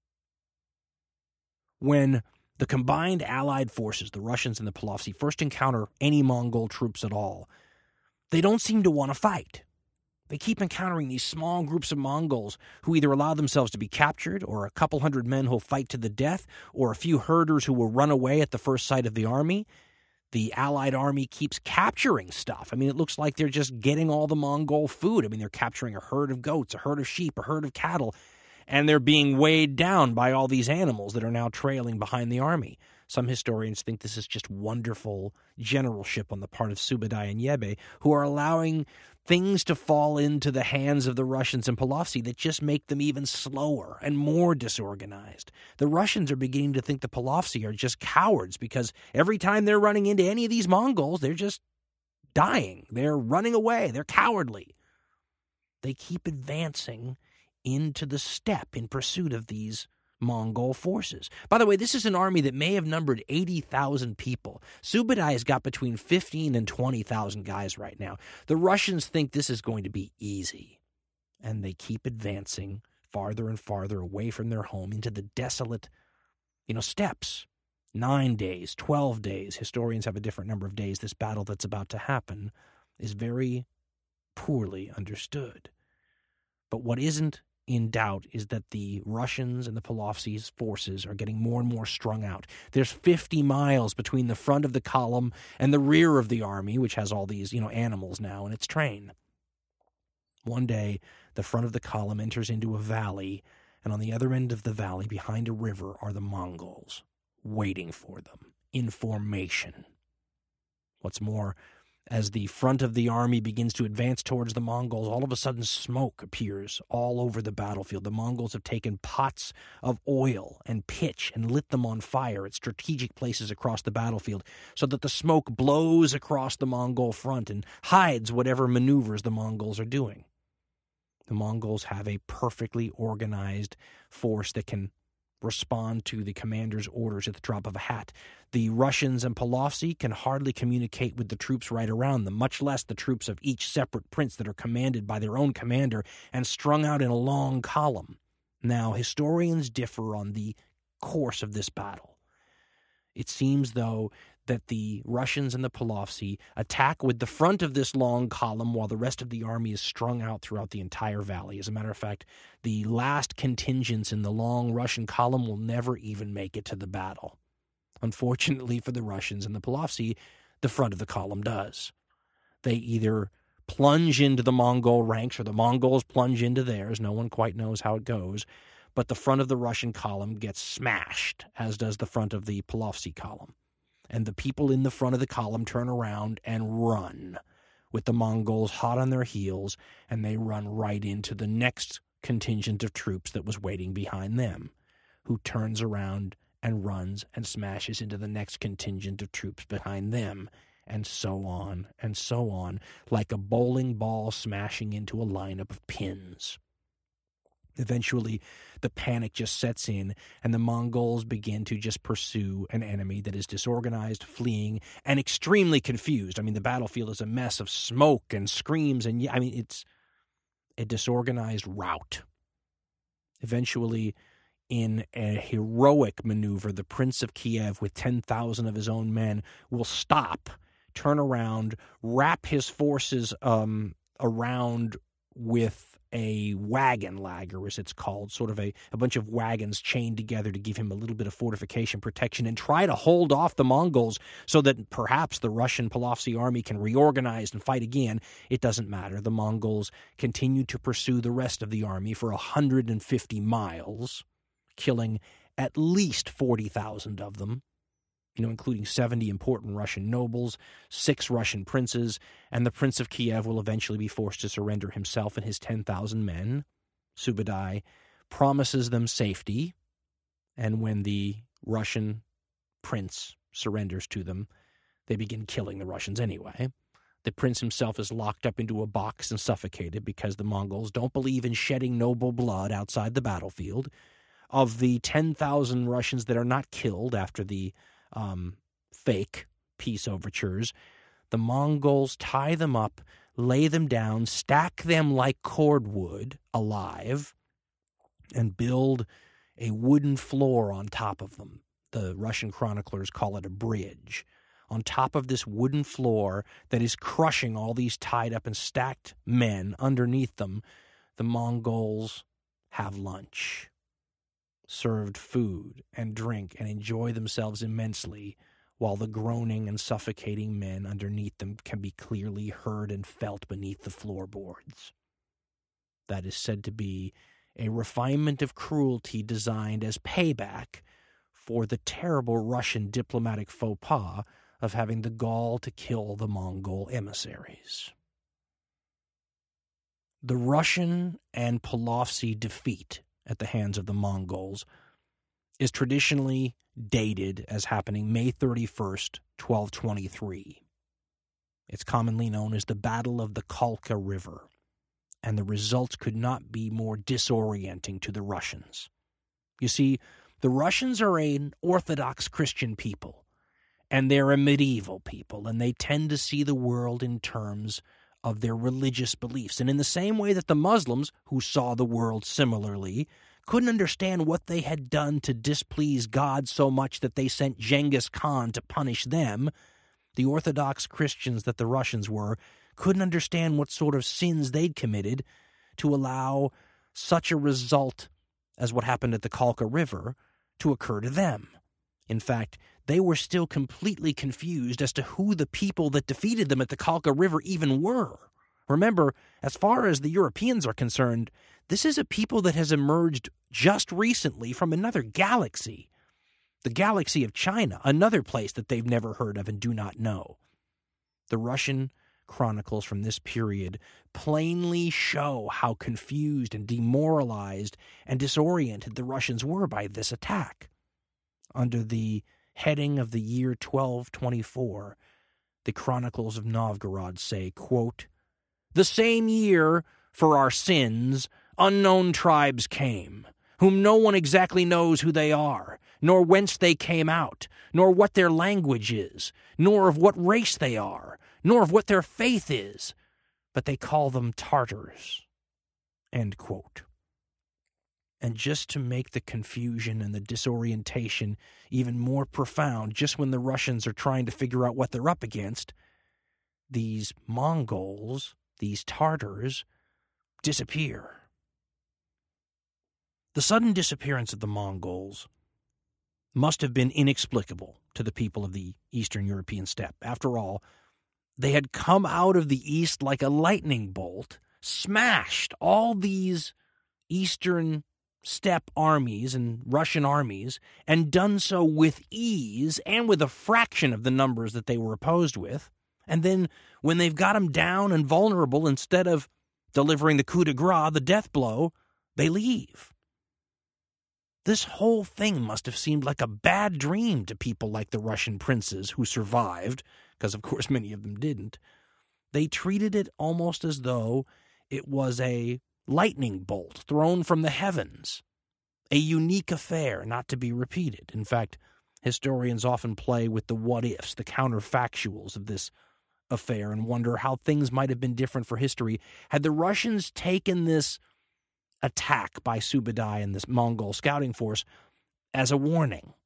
When the combined Allied forces, the Russians and the Palovsi, first encounter any Mongol troops at all, they don't seem to want to fight. They keep encountering these small groups of Mongols who either allow themselves to be captured, or a couple hundred men who'll fight to the death, or a few herders who will run away at the first sight of the army. The Allied army keeps capturing stuff. I mean, it looks like they're just getting all the Mongol food. I mean, they're capturing a herd of goats, a herd of sheep, a herd of cattle, and they're being weighed down by all these animals that are now trailing behind the army. Some historians think this is just wonderful generalship on the part of Subadai and Yebe, who are allowing things to fall into the hands of the Russians and Palovsi that just make them even slower and more disorganized. The Russians are beginning to think the Palovsi are just cowards, because every time they're running into any of these Mongols, they're just dying. They're running away. They're cowardly. They keep advancing into the steppe in pursuit of these Mongol forces. By the way, this is an army that may have numbered 80,000 people. Subadai has got between 15 and 20,000 guys right now. The Russians think this is going to be easy. And they keep advancing farther and farther away from their home into the desolate, steppes. 9 days, 12 days. Historians have a different number of days. This battle that's about to happen is very poorly understood. But what isn't in doubt is that the Russians and the Polovtsy's forces are getting more and more strung out. There's 50 miles between the front of the column and the rear of the army, which has all these, animals now in its train. One day, the front of the column enters into a valley, and on the other end of the valley, behind a river, are the Mongols, waiting for them, in formation. What's more, as the front of the army begins to advance towards the Mongols, all of a sudden smoke appears all over the battlefield. The Mongols have taken pots of oil and pitch and lit them on fire at strategic places across the battlefield so that the smoke blows across the Mongol front and hides whatever maneuvers the Mongols are doing. The Mongols have a perfectly organized force that can respond to the commander's orders at the drop of a hat. The Russians and Polovtsy can hardly communicate with the troops right around them, much less the troops of each separate prince that are commanded by their own commander and strung out in a long column. Now, historians differ on the course of this battle. It seems, though, that the Russians and the Polovtsy attack with the front of this long column while the rest of the army is strung out throughout the entire valley. As a matter of fact, the last contingents in the long Russian column will never even make it to the battle. Unfortunately for the Russians and the Polovtsy, the front of the column does. They either plunge into the Mongol ranks or the Mongols plunge into theirs. No one quite knows how it goes. But the front of the Russian column gets smashed, as does the front of the Polovtsy column. And the people in the front of the column turn around and run, with the Mongols hot on their heels, and they run right into the next contingent of troops that was waiting behind them, who turns around and runs and smashes into the next contingent of troops behind them, and so on, like a bowling ball smashing into a lineup of pins. Eventually, the panic just sets in, and the Mongols begin to just pursue an enemy that is disorganized, fleeing, and extremely confused. I mean, the battlefield is a mess of smoke and screams, and it's a disorganized rout. Eventually, in a heroic maneuver, the Prince of Kiev, with 10,000 of his own men, will stop, turn around, wrap his forces around with a wagon lagger, as it's called, sort of a bunch of wagons chained together to give him a little bit of fortification protection, and try to hold off the Mongols so that perhaps the Russian Polovtsy army can reorganize and fight again. It doesn't matter. The Mongols continue to pursue the rest of the army for 150 miles, killing at least 40,000 of them, including 70 important Russian nobles, 6 Russian princes, and the Prince of Kiev will eventually be forced to surrender himself and his 10,000 men. Subadai promises them safety, and when the Russian prince surrenders to them, they begin killing the Russians anyway. The prince himself is locked up into a box and suffocated because the Mongols don't believe in shedding noble blood outside the battlefield. Of the 10,000 Russians that are not killed after the fake peace overtures, the Mongols tie them up, lay them down, stack them like cordwood alive, and build a wooden floor on top of them. The Russian chroniclers call it a bridge. On top of this wooden floor that is crushing all these tied up and stacked men underneath them, the Mongols have lunch, served food and drink, and enjoy themselves immensely, while the groaning and suffocating men underneath them can be clearly heard and felt beneath the floorboards. That is said to be a refinement of cruelty designed as payback for the terrible Russian diplomatic faux pas of having the gall to kill the Mongol emissaries. The Russian and Polovtsy defeat at the hands of the Mongols is traditionally dated as happening May 31st, 1223. It's commonly known as the Battle of the Kalka River, and the results could not be more disorienting to the Russians. You see, the Russians are an Orthodox Christian people, and they're a medieval people, and they tend to see the world in terms of their religious beliefs. And in the same way that the Muslims, who saw the world similarly, couldn't understand what they had done to displease God so much that they sent Genghis Khan to punish them, the Orthodox Christians that the Russians were couldn't understand what sort of sins they'd committed to allow such a result as what happened at the Khalkha River to occur to them. In fact, they were still completely confused as to who the people that defeated them at the Khalkha River even were. Remember, as far as the Europeans are concerned, this is a people that has emerged just recently from another galaxy, the galaxy of China, another place that they've never heard of and do not know. The Russian chronicles from this period plainly show how confused and demoralized and disoriented the Russians were by this attack. Under the heading of the year 1224, the Chronicles of Novgorod say, quote, "The same year, for our sins, unknown tribes came, whom no one exactly knows who they are, nor whence they came out, nor what their language is, nor of what race they are, nor of what their faith is, but they call them Tartars." End quote. And just to make the confusion and the disorientation even more profound, just when the Russians are trying to figure out what they're up against, these Mongols, these Tartars, disappear. The sudden disappearance of the Mongols must have been inexplicable to the people of the Eastern European steppe. After all, they had come out of the east like a lightning bolt, smashed all these Eastern steppe armies and Russian armies, and done so with ease and with a fraction of the numbers that they were opposed with. And then when they've got them down and vulnerable, instead of delivering the coup de grace, the death blow, they leave. This whole thing must have seemed like a bad dream to people like the Russian princes who survived, because of course many of them didn't. They treated it almost as though it was a lightning bolt thrown from the heavens, a unique affair not to be repeated. In fact, historians often play with the what-ifs, the counterfactuals of this affair, and wonder how things might have been different for history had the Russians taken this attack by Subadai and this Mongol scouting force as a warning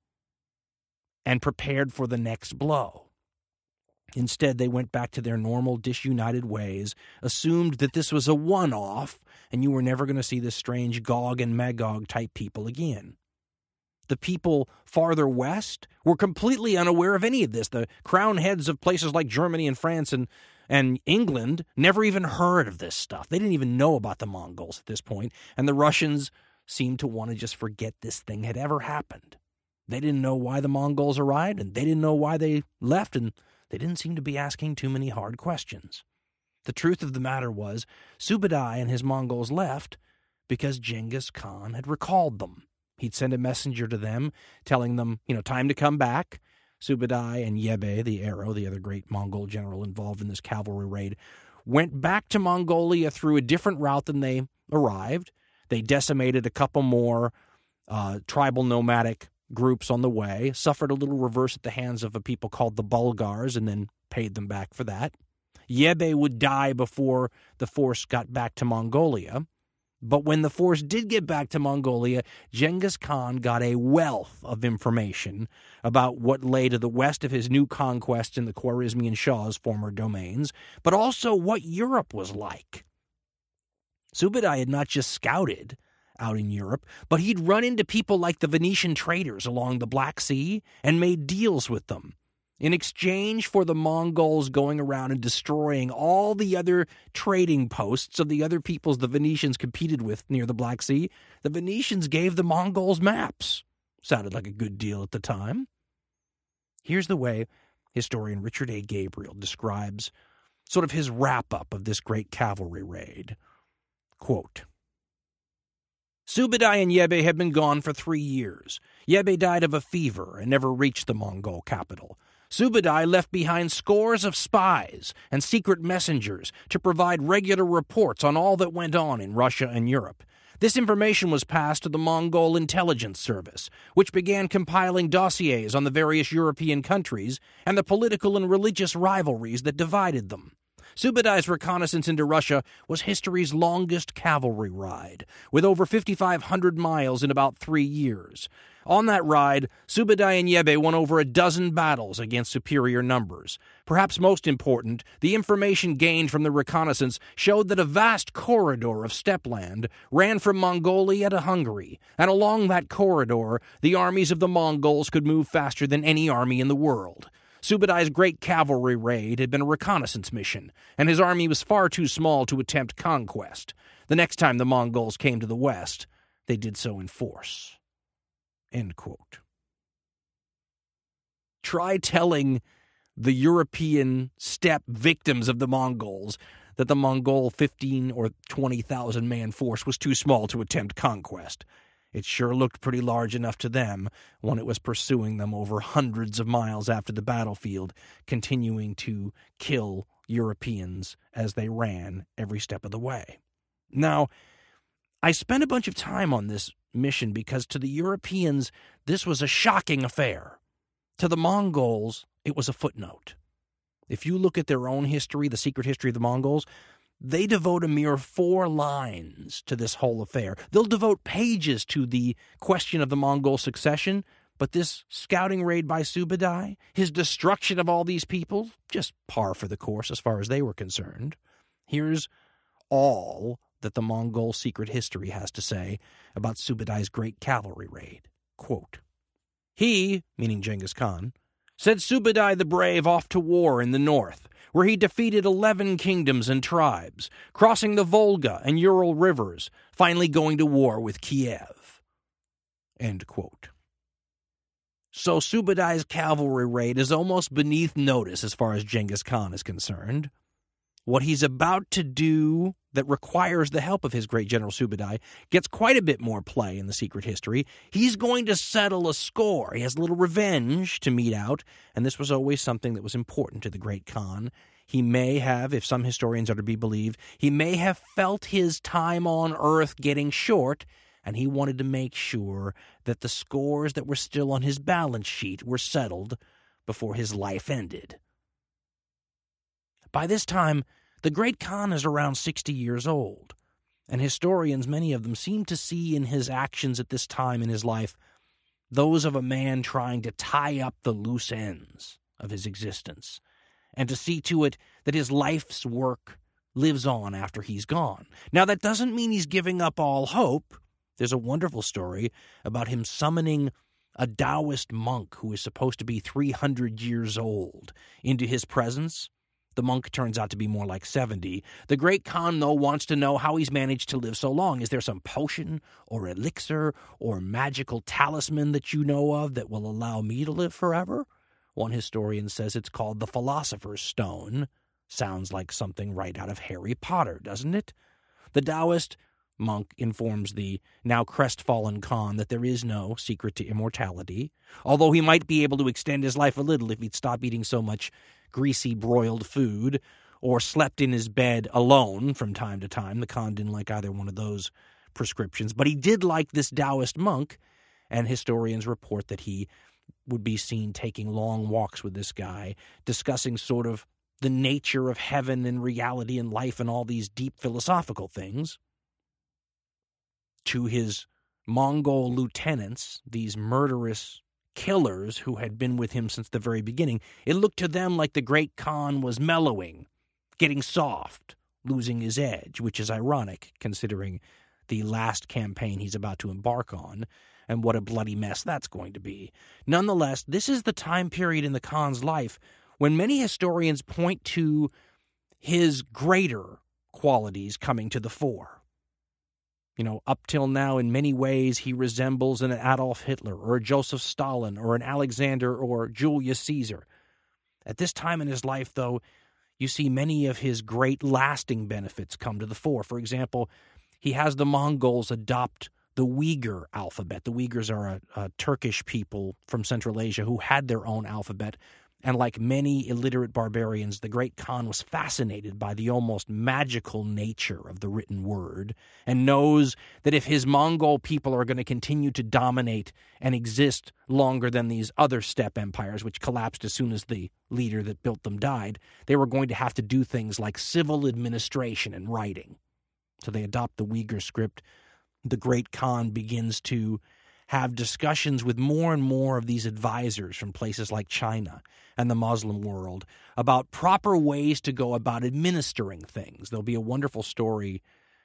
and prepared for the next blow. Instead, they went back to their normal disunited ways, assumed that this was a one-off, and you were never going to see this strange Gog and Magog type people again. The people farther west were completely unaware of any of this. The crown heads of places like Germany and France and England never even heard of this stuff. They didn't even know about the Mongols at this point, and the Russians seemed to want to just forget this thing had ever happened. They didn't know why the Mongols arrived, and they didn't know why they left, and they didn't seem to be asking too many hard questions. The truth of the matter was, Subadai and his Mongols left because Genghis Khan had recalled them. He'd send a messenger to them telling them, time to come back. Subadai and Yebe, the Arrow, the other great Mongol general involved in this cavalry raid, went back to Mongolia through a different route than they arrived. They decimated a couple more tribal nomadic groups on the way, suffered a little reverse at the hands of a people called the Bulgars, and then paid them back for that. Yebe would die before the force got back to Mongolia. But when the force did get back to Mongolia, Genghis Khan got a wealth of information about what lay to the west of his new conquest in the Khwarezmian Shah's former domains, but also what Europe was like. Subadai had not just scouted out in Europe, but he'd run into people like the Venetian traders along the Black Sea and made deals with them. In exchange for the Mongols going around and destroying all the other trading posts of the other peoples the Venetians competed with near the Black Sea, the Venetians gave the Mongols maps. Sounded like a good deal at the time. Here's the way historian Richard A. Gabriel describes sort of his wrap-up of this great cavalry raid. Quote, Subadai and Yebe had been gone for 3 years. Yebe died of a fever and never reached the Mongol capital. Subadai left behind scores of spies and secret messengers to provide regular reports on all that went on in Russia and Europe. This information was passed to the Mongol Intelligence Service, which began compiling dossiers on the various European countries and the political and religious rivalries that divided them. Subadai's reconnaissance into Russia was history's longest cavalry ride, with over 5,500 miles in about 3 years. On that ride, Subadai and Yebe won over a dozen battles against superior numbers. Perhaps most important, the information gained from the reconnaissance showed that a vast corridor of steppeland ran from Mongolia to Hungary, and along that corridor, the armies of the Mongols could move faster than any army in the world. Subadai's great cavalry raid had been a reconnaissance mission, and his army was far too small to attempt conquest. The next time the Mongols came to the west, they did so in force. End quote. Try telling the European steppe victims of the Mongols that the Mongol 15 or 20,000 man force was too small to attempt conquest. It sure looked pretty large enough to them when it was pursuing them over hundreds of miles after the battlefield, continuing to kill Europeans as they ran every step of the way. Now, I spent a bunch of time on this mission because to the Europeans, this was a shocking affair. To the Mongols, it was a footnote. If you look at their own history, the secret history of the Mongols, they devote a mere 4 lines to this whole affair. They'll devote pages to the question of the Mongol succession, but this scouting raid by Subadai, his destruction of all these people, just par for the course as far as they were concerned. Here's all that the Mongol secret history has to say about Subadai's great cavalry raid. Quote, he, meaning Genghis Khan, sent Subadai the Brave off to war in the north, where he defeated 11 kingdoms and tribes, crossing the Volga and Ural rivers, finally going to war with Kiev. End quote. So Subadai's cavalry raid is almost beneath notice as far as Genghis Khan is concerned. What he's about to do that requires the help of his great general Subadai gets quite a bit more play in the secret history. He's going to settle a score. He has a little revenge to mete out, and this was always something that was important to the great Khan. He may have, if some historians are to be believed, he may have felt his time on Earth getting short, and he wanted to make sure that the scores that were still on his balance sheet were settled before his life ended. By this time, the great Khan is around 60 years old, and historians, many of them, seem to see in his actions at this time in his life those of a man trying to tie up the loose ends of his existence, and to see to it that his life's work lives on after he's gone. Now, that doesn't mean he's giving up all hope. There's a wonderful story about him summoning a Taoist monk who is supposed to be 300 years old into his presence. The monk turns out to be more like 70. The great Khan, though, wants to know how he's managed to live so long. Is there some potion or elixir or magical talisman that you know of that will allow me to live forever? One historian says it's called the Philosopher's Stone. Sounds like something right out of Harry Potter, doesn't it? The Taoist monk informs the now crestfallen Khan that there is no secret to immortality, although he might be able to extend his life a little if he'd stop eating so much greasy broiled food or slept in his bed alone from time to time. The Khan didn't like either one of those prescriptions, but he did like this Taoist monk, and historians report that he would be seen taking long walks with this guy, discussing sort of the nature of heaven and reality and life and all these deep philosophical things. To his Mongol lieutenants, these murderous killers who had been with him since the very beginning, it looked to them like the great Khan was mellowing, getting soft, losing his edge, which is ironic considering the last campaign he's about to embark on and what a bloody mess that's going to be. Nonetheless, this is the time period in the Khan's life when many historians point to his greater qualities coming to the fore. You know, up till now, in many ways, he resembles an Adolf Hitler or a Joseph Stalin or an Alexander or Julius Caesar. At this time in his life, though, you see many of his great lasting benefits come to the fore. For example, he has the Mongols adopt the Uyghur alphabet. The Uyghurs are a Turkish people from Central Asia who had their own alphabet. And like many illiterate barbarians, the great Khan was fascinated by the almost magical nature of the written word and knows that if his Mongol people are going to continue to dominate and exist longer than these other steppe empires, which collapsed as soon as the leader that built them died, they were going to have to do things like civil administration and writing. So they adopt the Uyghur script. The great Khan begins to have discussions with more and more of these advisors from places like China and the Muslim world about proper ways to go about administering things. There'll be a wonderful story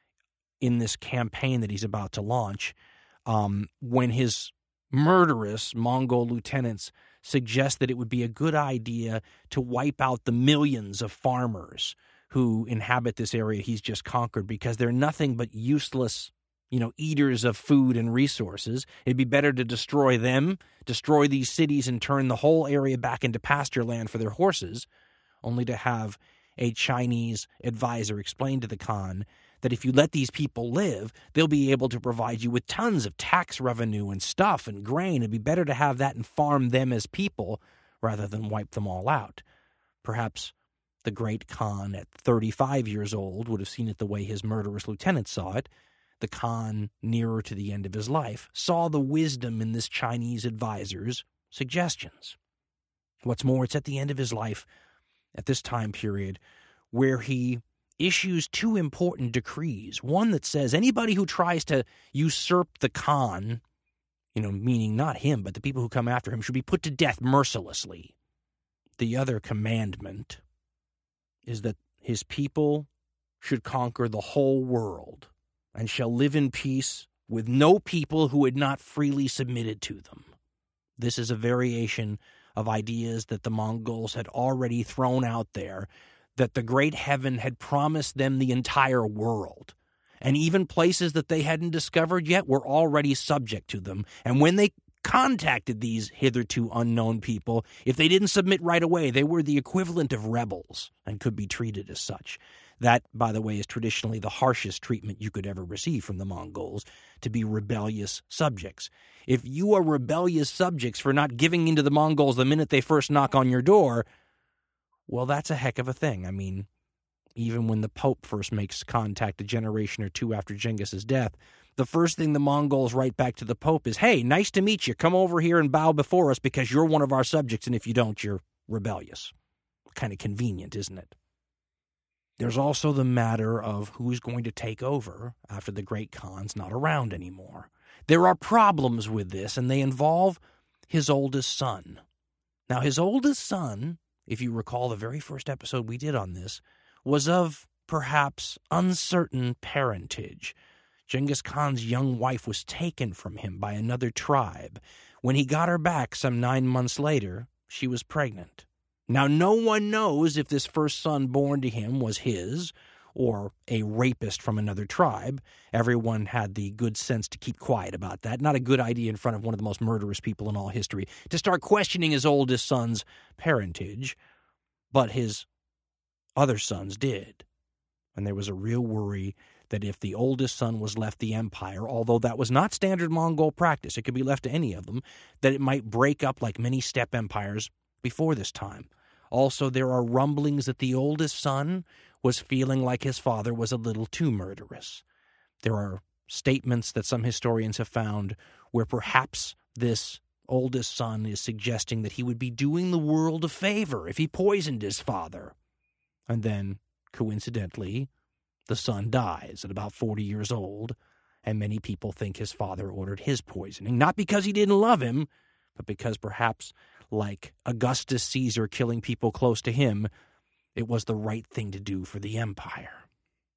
in this campaign that he's about to launch when his murderous Mongol lieutenants suggest that it would be a good idea to wipe out the millions of farmers who inhabit this area he's just conquered because they're nothing but useless eaters of food and resources. It'd be better to destroy them, destroy these cities, and turn the whole area back into pasture land for their horses, only to have a Chinese advisor explain to the Khan that if you let these people live, they'll be able to provide you with tons of tax revenue and stuff and grain. It'd be better to have that and farm them as people rather than wipe them all out. Perhaps the great Khan at 35 years old would have seen it the way his murderous lieutenant saw it. The Khan, nearer to the end of his life, saw the wisdom in this Chinese advisor's suggestions. What's more, it's at the end of his life, at this time period, where he issues two important decrees. One that says anybody who tries to usurp the Khan, meaning not him, but the people who come after him, should be put to death mercilessly. The other commandment is that his people should conquer the whole world and shall live in peace with no people who had not freely submitted to them. This is a variation of ideas that the Mongols had already thrown out there, that the great heaven had promised them the entire world, and even places that they hadn't discovered yet were already subject to them. And when they contacted these hitherto unknown people, if they didn't submit right away, they were the equivalent of rebels and could be treated as such. That, by the way, is traditionally the harshest treatment you could ever receive from the Mongols, to be rebellious subjects. If you are rebellious subjects for not giving in to the Mongols the minute they first knock on your door, well, that's a heck of a thing. I mean, even when the Pope first makes contact a generation or two after Genghis's death, the first thing the Mongols write back to the Pope is, hey, nice to meet you. Come over here and bow before us because you're one of our subjects, and if you don't, you're rebellious. Kind of convenient, isn't it? There's also the matter of who's going to take over after the great Khan's not around anymore. There are problems with this, and they involve his oldest son. Now, his oldest son, if you recall the very first episode we did on this, was of perhaps uncertain parentage. Genghis Khan's young wife was taken from him by another tribe. When he got her back some 9 months later, she was pregnant. Now, no one knows if this first son born to him was his or a rapist from another tribe. Everyone had the good sense to keep quiet about that. Not a good idea in front of one of the most murderous people in all history to start questioning his oldest son's parentage, but his other sons did. And there was a real worry that if the oldest son was left the empire, although that was not standard Mongol practice, it could be left to any of them, that it might break up like many steppe empires before this time. Also, there are rumblings that the oldest son was feeling like his father was a little too murderous. There are statements that some historians have found where perhaps this oldest son is suggesting that he would be doing the world a favor if he poisoned his father. And then, coincidentally, the son dies at about 40 years old, and many people think his father ordered his poisoning, not because he didn't love him, but because perhaps, like Augustus Caesar killing people close to him, it was the right thing to do for the empire.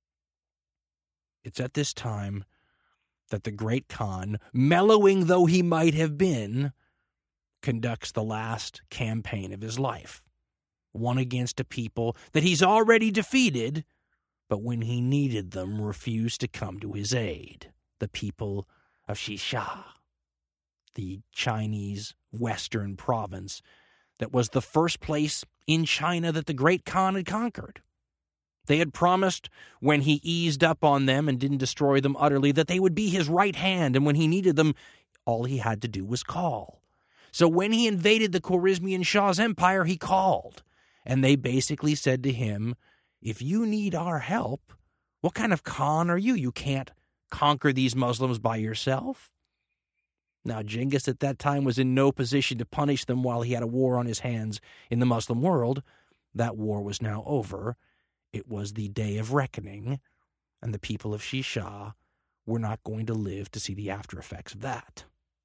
It's at this time that the great Khan, mellowing though he might have been, conducts the last campaign of his life. One against a people that he's already defeated, but when he needed them, refused to come to his aid. The people of Xisha, the Chinese western province that was the first place in China that the great Khan had conquered. They had promised, when he eased up on them and didn't destroy them utterly, that they would be his right hand, and when he needed them, all he had to do was call. So when he invaded the Khwarezmian Shah's empire, he called. And they basically said to him, if you need our help, what kind of Khan are you? You can't conquer these Muslims by yourself? Now, Genghis at that time was in no position to punish them while he had a war on his hands in the Muslim world. That war was now over. It was the day of reckoning, and the people of Shisha were not going to live to see the after effects of that.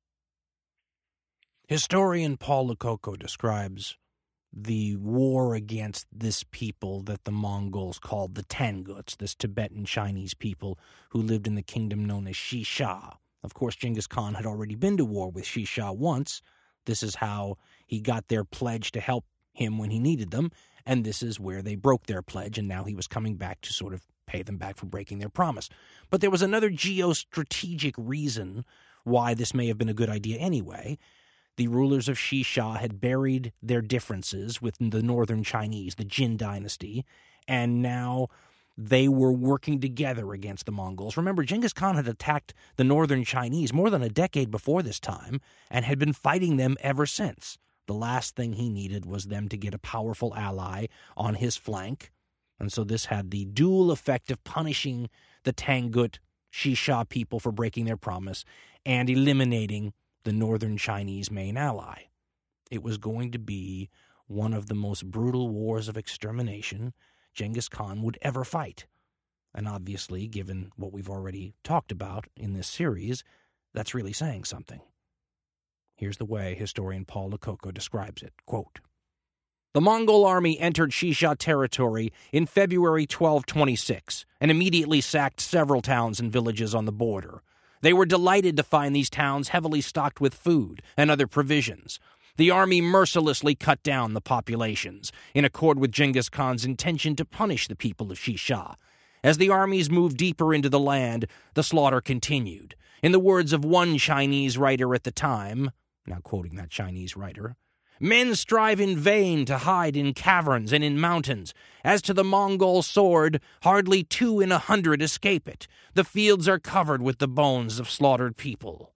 Historian Paul Lococo describes the war against this people that the Mongols called the Tanguts, this Tibetan Chinese people who lived in the kingdom known as Shisha. Of course, Genghis Khan had already been to war with Shisha once. This is how he got their pledge to help him when he needed them, and this is where they broke their pledge, and now he was coming back to sort of pay them back for breaking their promise. But there was another geostrategic reason why this may have been a good idea anyway. The rulers of Shisha had buried their differences with the northern Chinese, the Jin dynasty, and now they were working together against the Mongols. Remember, Genghis Khan had attacked the northern Chinese more than a decade before this time and had been fighting them ever since. The last thing he needed was them to get a powerful ally on his flank, and so this had the dual effect of punishing the Tangut Shisha people for breaking their promise and eliminating the northern Chinese main ally. It was going to be one of the most brutal wars of extermination Genghis Khan would ever fight. And obviously, given what we've already talked about in this series, that's really saying something. Here's the way historian Paul Lococo describes it. Quote, the Mongol army entered Shisha territory in February 1226 and immediately sacked several towns and villages on the border. They were delighted to find these towns heavily stocked with food and other provisions. The army mercilessly cut down the populations, in accord with Genghis Khan's intention to punish the people of Shisha. As the armies moved deeper into the land, the slaughter continued. In the words of one Chinese writer at the time, now quoting that Chinese writer, men strive in vain to hide in caverns and in mountains. As to the Mongol sword, hardly 2 in 100 escape it. The fields are covered with the bones of slaughtered people.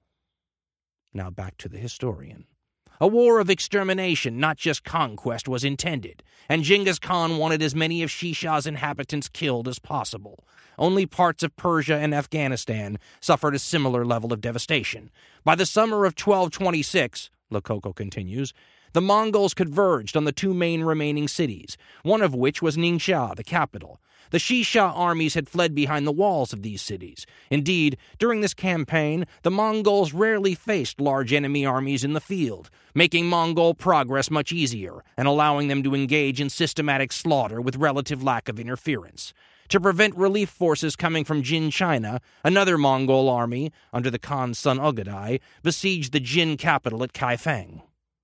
Now back to the historian. A war of extermination, not just conquest, was intended, and Genghis Khan wanted as many of Shisha's inhabitants killed as possible. Only parts of Persia and Afghanistan suffered a similar level of devastation. By the summer of 1226, Lococo continues, the Mongols converged on the 2 main remaining cities, one of which was Ningxia, the capital. The Shisha armies had fled behind the walls of these cities. Indeed, during this campaign, the Mongols rarely faced large enemy armies in the field, making Mongol progress much easier and allowing them to engage in systematic slaughter with relative lack of interference. To prevent relief forces coming from Jin China, another Mongol army, under the Khan's son Ugadai, besieged the Jin capital at Kaifeng.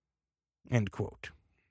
End quote.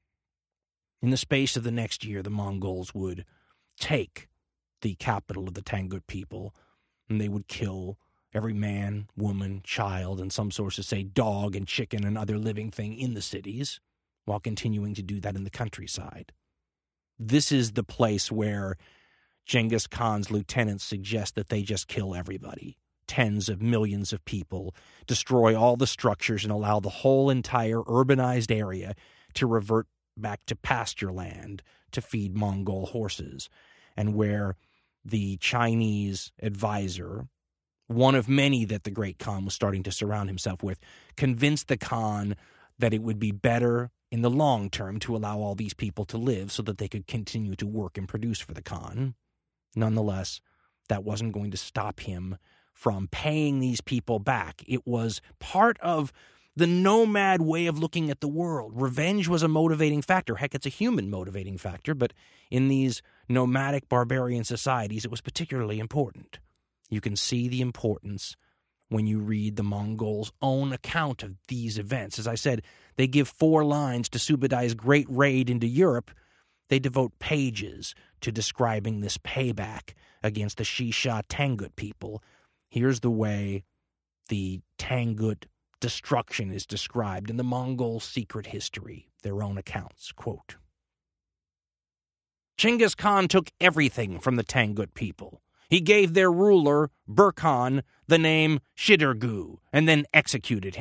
In the space of the next year, the Mongols would take the capital of the Tangut people, and they would kill every man, woman, child, and some sources say dog and chicken and other living thing in the cities, while continuing to do that in the countryside. This is the place where Genghis Khan's lieutenants suggest that they just kill everybody, tens of millions of people, destroy all the structures, and allow the whole entire urbanized area to revert back to pasture land to feed Mongol horses, and where the Chinese advisor, one of many that the great Khan was starting to surround himself with, convinced the Khan that it would be better in the long term to allow all these people to live so that they could continue to work and produce for the Khan. Nonetheless, that wasn't going to stop him from paying these people back. It was part of the nomad way of looking at the world. Revenge was a motivating factor. Heck, it's a human motivating factor, but in these nomadic barbarian societies, it was particularly important. You can see the importance when you read the Mongols' own account of these events. As I said, they give 4 lines to Subadai's great raid into Europe. They devote pages to describing this payback against the Shisha Tangut people. Here's the way the Tangut destruction is described in the Mongol secret history, their own accounts. Quote, Genghis Khan took everything from the Tangut people. He gave their ruler, Burkhan, the name Shidurgu, and then executed him.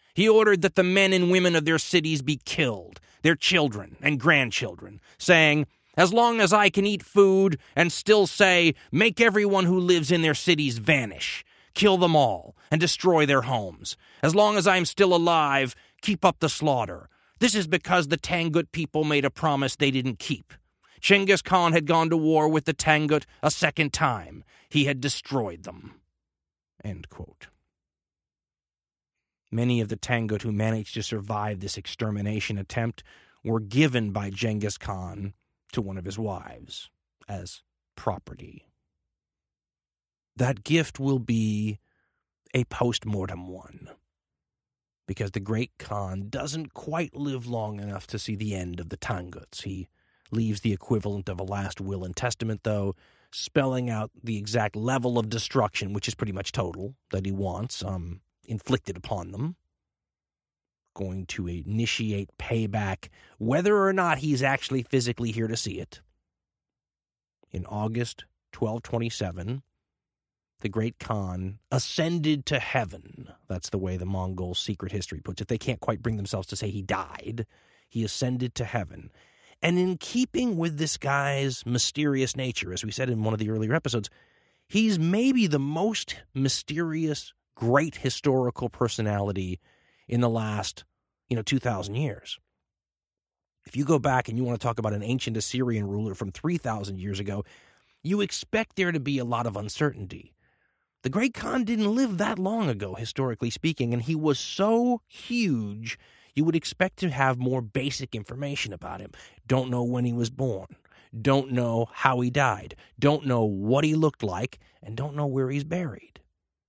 He ordered that the men and women of their cities be killed, their children and grandchildren, saying, "As long as I can eat food and still say, make everyone who lives in their cities vanish, kill them all, and destroy their homes. As long as I am still alive, keep up the slaughter. This is because the Tangut people made a promise they didn't keep. Genghis Khan had gone to war with the Tangut a second time. He had destroyed them." End quote. Many of the Tangut who managed to survive this extermination attempt were given by Genghis Khan to one of his wives as property. That gift will be a post-mortem one, because the great Khan doesn't quite live long enough to see the end of the Tanguts. He leaves the equivalent of a last will and testament, though, spelling out the exact level of destruction, which is pretty much total, that he wants inflicted upon them. Going to initiate payback, whether or not he's actually physically here to see it. In August 1227, the great Khan ascended to heaven. That's the way the Mongol secret history puts it. They can't quite bring themselves to say he died. He ascended to heaven. And in keeping with this guy's mysterious nature, as we said in one of the earlier episodes, he's maybe the most mysterious, great historical personality in the last, 2,000 years. If you go back and you want to talk about an ancient Assyrian ruler from 3,000 years ago, you expect there to be a lot of uncertainty. The great Khan didn't live that long ago, historically speaking, and he was so huge, you would expect to have more basic information about him. Don't know when he was born. Don't know how he died. Don't know what he looked like, and don't know where he's buried.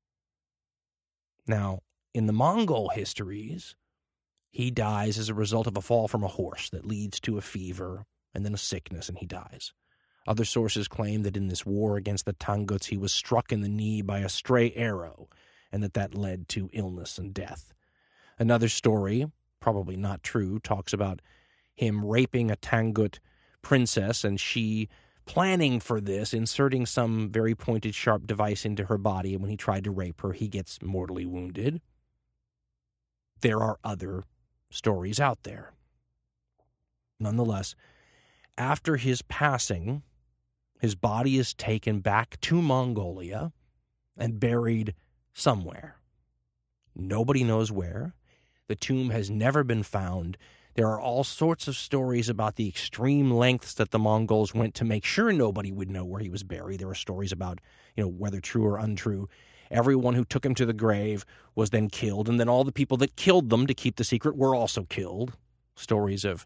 Now, in the Mongol histories, he dies as a result of a fall from a horse that leads to a fever and then a sickness, and he dies. Other sources claim that in this war against the Tanguts, he was struck in the knee by a stray arrow, and that led to illness and death. Another story, probably not true, talks about him raping a Tangut princess, and she planning for this, inserting some very pointed, sharp device into her body, and when he tried to rape her, he gets mortally wounded. There are other stories out there. Nonetheless, after his passing, his body is taken back to Mongolia and buried somewhere. Nobody knows where. The tomb has never been found. There are all sorts of stories about the extreme lengths that the Mongols went to make sure nobody would know where he was buried. There are stories about, whether true or untrue. Everyone who took him to the grave was then killed, and then all the people that killed them to keep the secret were also killed. Stories of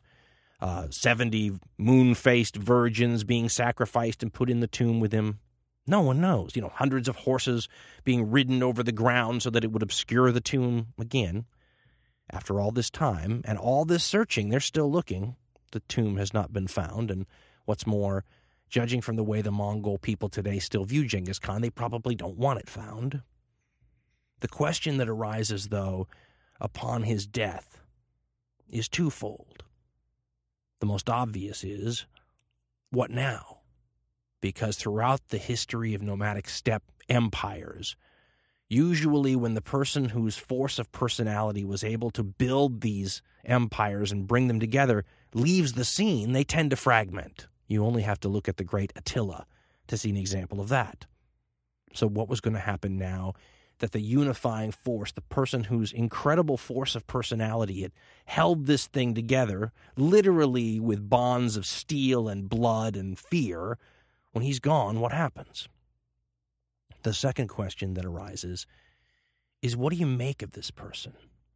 70 moon-faced virgins being sacrificed and put in the tomb with him. No one knows. Hundreds of horses being ridden over the ground so that it would obscure the tomb. Again, after all this time and all this searching, they're still looking. The tomb has not been found, and what's more, judging from the way the Mongol people today still view Genghis Khan, they probably don't want it found. The question that arises, though, upon his death is twofold. The most obvious is, what now? Because throughout the history of nomadic steppe empires, usually when the person whose force of personality was able to build these empires and bring them together leaves the scene, they tend to fragment. You only have to look at the great Attila to see an example of that. So what was going to happen now that the unifying force, the person whose incredible force of personality had held this thing together, literally with bonds of steel and blood and fear, when he's gone, what happens? The second question that arises is, what do you make of this person?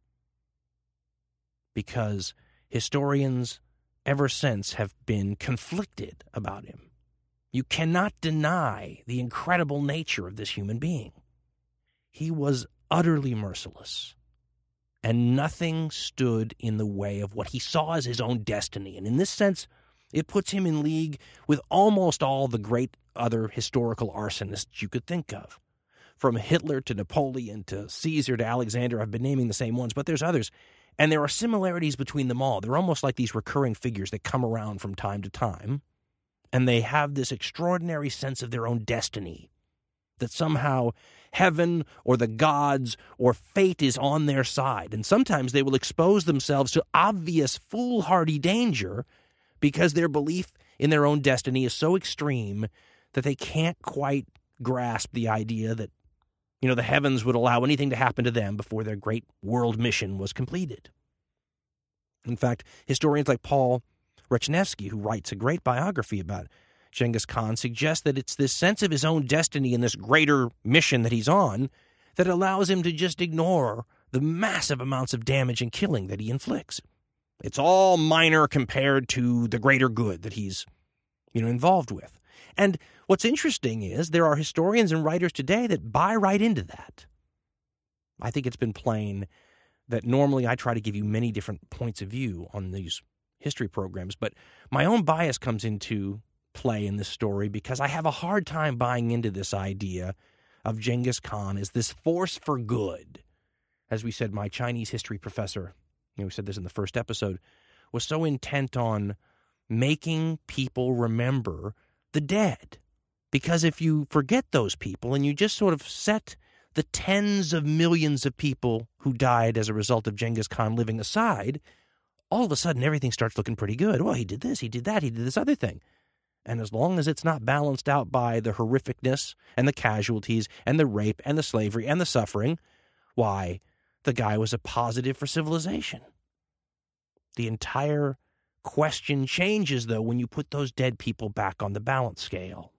Because historians ever since have been conflicted about him. You cannot deny the incredible nature of this human being. He was utterly merciless, and nothing stood in the way of what he saw as his own destiny. And in this sense, it puts him in league with almost all the great other historical arsonists you could think of. From Hitler to Napoleon to Caesar to Alexander, I've been naming the same ones, but there's others. And there are similarities between them all. They're almost like these recurring figures that come around from time to time, and they have this extraordinary sense of their own destiny. that somehow heaven or the gods or fate is on their side. And sometimes they will expose themselves to obvious foolhardy danger because their belief in their own destiny is so extreme that they can't quite grasp the idea that, the heavens would allow anything to happen to them before their great world mission was completed. In fact, historians like Paul Rechnevsky, who writes a great biography about Genghis Khan, suggest that it's this sense of his own destiny and this greater mission that he's on that allows him to just ignore the massive amounts of damage and killing that he inflicts. It's all minor compared to the greater good that he's, involved with. And what's interesting is there are historians and writers today that buy right into that. I think it's been plain that normally I try to give you many different points of view on these history programs, but my own bias comes into play in this story because I have a hard time buying into this idea of Genghis Khan as this force for good. As we said, my Chinese history professor, we said this in the first episode, was so intent on making people remember the dead. Because if you forget those people and you just sort of set the tens of millions of people who died as a result of Genghis Khan living aside, all of a sudden everything starts looking pretty good. Well, he did this, he did that, he did this other thing. And as long as it's not balanced out by the horrificness and the casualties and the rape and the slavery and the suffering, why, the guy was a positive for civilization. The entire question changes, though, when you put those dead people back on the balance scale.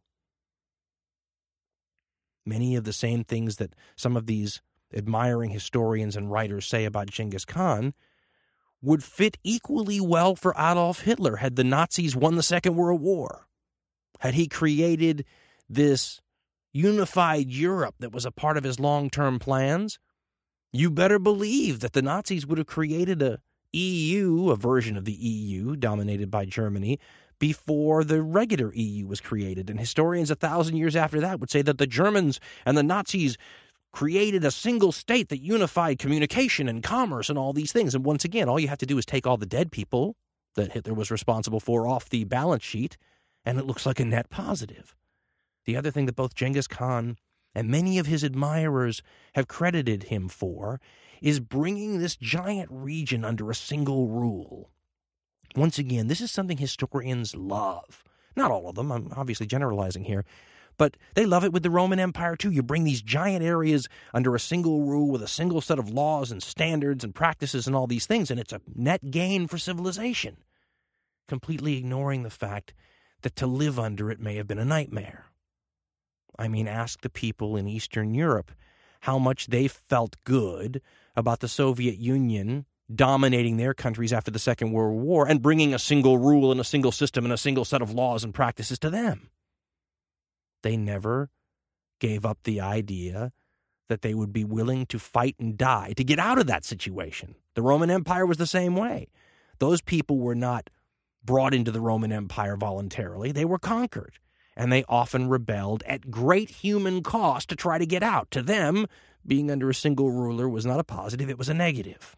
Many of the same things that some of these admiring historians and writers say about Genghis Khan would fit equally well for Adolf Hitler had the Nazis won the Second World War. Had he created this unified Europe that was a part of his long-term plans, you better believe that the Nazis would have created a EU, a version of the EU dominated by Germany, before the regular EU was created. And historians 1,000 years after that would say that the Germans and the Nazis created a single state that unified communication and commerce and all these things. And once again, all you have to do is take all the dead people that Hitler was responsible for off the balance sheet, and it looks like a net positive. The other thing that both Genghis Khan and many of his admirers have credited him for is bringing this giant region under a single rule. Once again, this is something historians love. Not all of them, I'm obviously generalizing here, but they love it with the Roman Empire too. You bring these giant areas under a single rule with a single set of laws and standards and practices and all these things, and it's a net gain for civilization, completely ignoring the fact that to live under it may have been a nightmare. I mean, ask the people in Eastern Europe how much they felt good about the Soviet Union dominating their countries after the Second World War and bringing a single rule and a single system and a single set of laws and practices to them. They never gave up the idea that they would be willing to fight and die to get out of that situation. The Roman Empire was the same way. Those people were not brought into the Roman Empire voluntarily. They were conquered, and they often rebelled at great human cost to try to get out. To them, being under a single ruler was not a positive, it was a negative.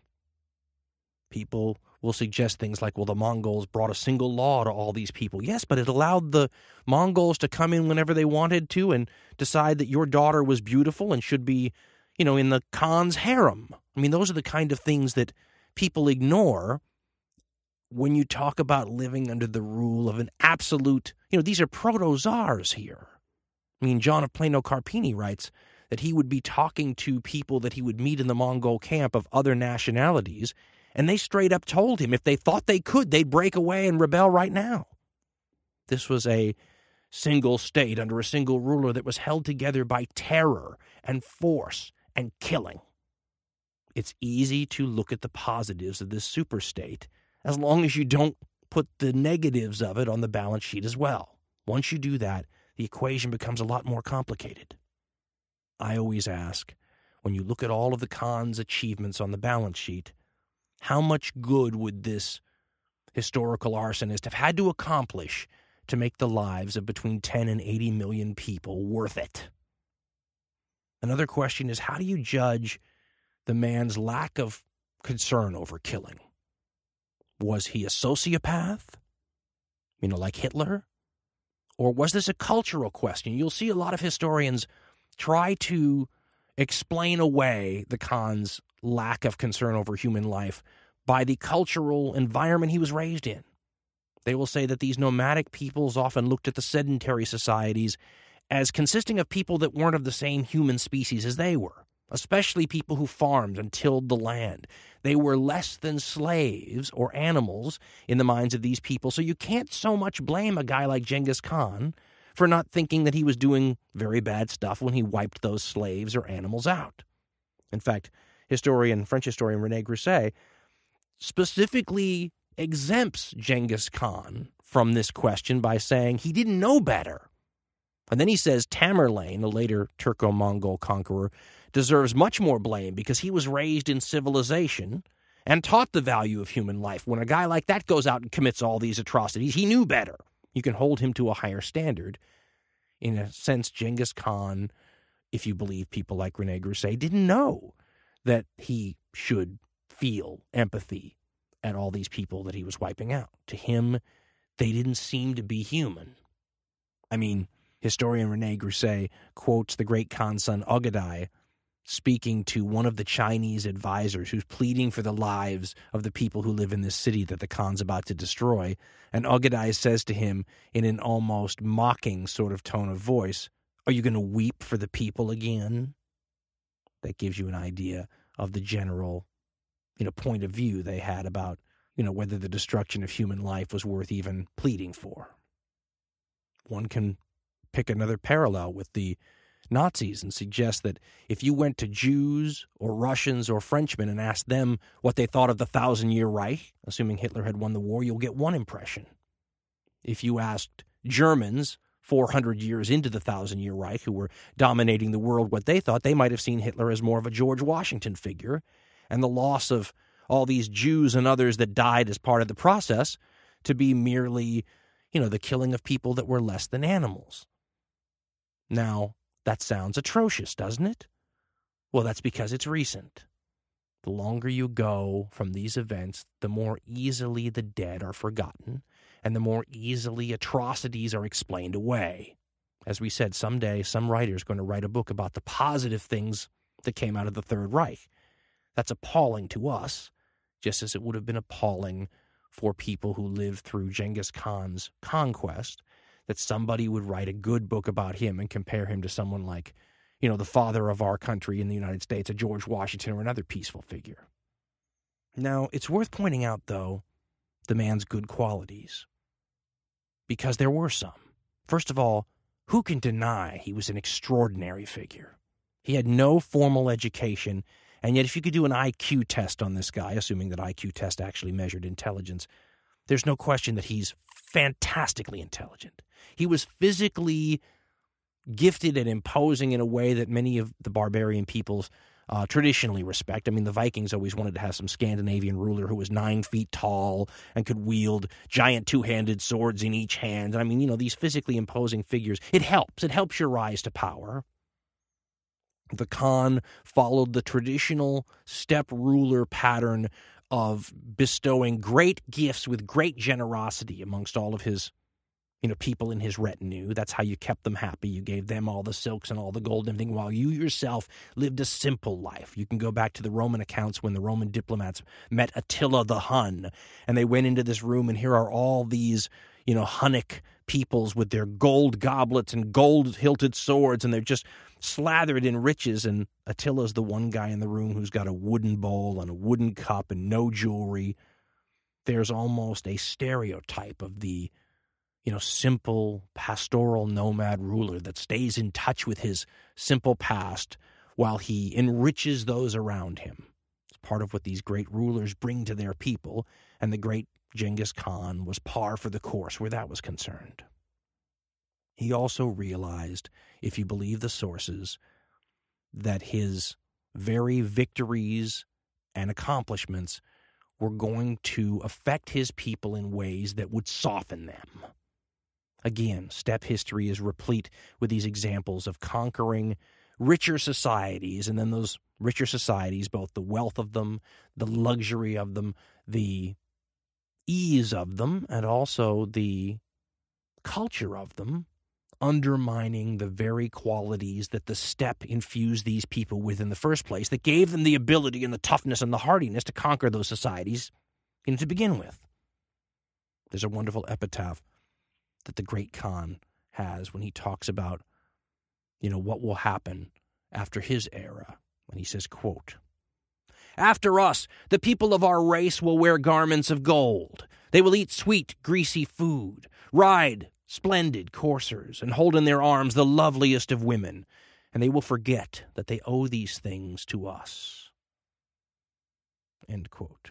People will suggest things like, well, the Mongols brought a single law to all these people. Yes, but it allowed the Mongols to come in whenever they wanted to and decide that your daughter was beautiful and should be, in the Khan's harem. I mean, those are the kind of things that people ignore when you talk about living under the rule of an absolute, these are proto-czars here. I mean, John of Plano Carpini writes that he would be talking to people that he would meet in the Mongol camp of other nationalities, and they straight up told him if they thought they could, they'd break away and rebel right now. This was a single state under a single ruler that was held together by terror and force and killing. It's easy to look at the positives of this superstate as long as you don't put the negatives of it on the balance sheet as well. Once you do that, the equation becomes a lot more complicated. I always ask, when you look at all of the Khan's achievements on the balance sheet, how much good would this historical arsonist have had to accomplish to make the lives of between 10 and 80 million people worth it? Another question is, how do you judge the man's lack of concern over killing? Was he a sociopath, like Hitler? Or was this a cultural question? You'll see a lot of historians try to explain away the Khan's lack of concern over human life by the cultural environment he was raised in. They will say that these nomadic peoples often looked at the sedentary societies as consisting of people that weren't of the same human species as they were, especially people who farmed and tilled the land. They were less than slaves or animals in the minds of these people, so you can't so much blame a guy like Genghis Khan for not thinking that he was doing very bad stuff when he wiped those slaves or animals out. In fact, French historian René Grousset specifically exempts Genghis Khan from this question by saying he didn't know better. And then he says Tamerlane, a later Turco-Mongol conqueror, deserves much more blame because he was raised in civilization and taught the value of human life. When a guy like that goes out and commits all these atrocities, he knew better. You can hold him to a higher standard. In a sense, Genghis Khan, if you believe people like René Grousset, didn't know that he should feel empathy at all these people that he was wiping out. To him, they didn't seem to be human. I mean, historian René Grousset quotes the great Khan's son Ogedai speaking to one of the Chinese advisors who's pleading for the lives of the people who live in this city that the Khan's about to destroy. And Ogedai says to him in an almost mocking sort of tone of voice, "Are you going to weep for the people again?" That gives you an idea of the general, point of view they had about, whether the destruction of human life was worth even pleading for. One can pick another parallel with the Nazis and suggest that if you went to Jews or Russians or Frenchmen and asked them what they thought of the 1,000-Year Reich, assuming Hitler had won the war, you'll get one impression. If you asked Germans 400 years into the 1,000-Year Reich, who were dominating the world, what they thought, they might have seen Hitler as more of a George Washington figure, and the loss of all these Jews and others that died as part of the process to be merely, the killing of people that were less than animals. Now, that sounds atrocious, doesn't it? Well, that's because it's recent. The longer you go from these events, the more easily the dead are forgotten, and the more easily atrocities are explained away. As we said, someday some writer's going to write a book about the positive things that came out of the Third Reich. That's appalling to us, just as it would have been appalling for people who lived through Genghis Khan's conquest, that somebody would write a good book about him and compare him to someone like, the father of our country in the United States, a George Washington or another peaceful figure. Now, it's worth pointing out, though, the man's good qualities, because there were some. First of all, who can deny he was an extraordinary figure? He had no formal education, and yet if you could do an IQ test on this guy, assuming that IQ test actually measured intelligence, there's no question that he's fantastically intelligent. He was physically gifted and imposing in a way that many of the barbarian peoples traditionally respect. I mean, the Vikings always wanted to have some Scandinavian ruler who was 9 feet tall and could wield giant two-handed swords in each hand. And I mean, these physically imposing figures, it helps. It helps your rise to power. The Khan followed the traditional step ruler pattern of bestowing great gifts with great generosity amongst all of his, people in his retinue. That's how you kept them happy. You gave them all the silks and all the gold and everything, while you yourself lived a simple life. You can go back to the Roman accounts when the Roman diplomats met Attila the Hun, and they went into this room, and here are all these, Hunnic peoples with their gold goblets and gold-hilted swords, and they're just slathered in riches, and Attila's the one guy in the room who's got a wooden bowl and a wooden cup and no jewelry. There's almost a stereotype of the, simple pastoral nomad ruler that stays in touch with his simple past while he enriches those around him. It's part of what these great rulers bring to their people, and the great Genghis Khan was par for the course where that was concerned. He also realized, if you believe the sources, that his very victories and accomplishments were going to affect his people in ways that would soften them. Again, steppe history is replete with these examples of conquering richer societies, and then those richer societies, both the wealth of them, the luxury of them, the ease of them, and also the culture of them, undermining the very qualities that the steppe infused these people with in the first place, that gave them the ability and the toughness and the hardiness to conquer those societies to begin with. There's a wonderful epitaph that the great Khan has when he talks about, what will happen after his era. And he says, quote, "After us, the people of our race will wear garments of gold. They will eat sweet, greasy food, ride splendid coursers, and hold in their arms the loveliest of women, and they will forget that they owe these things to us." End quote.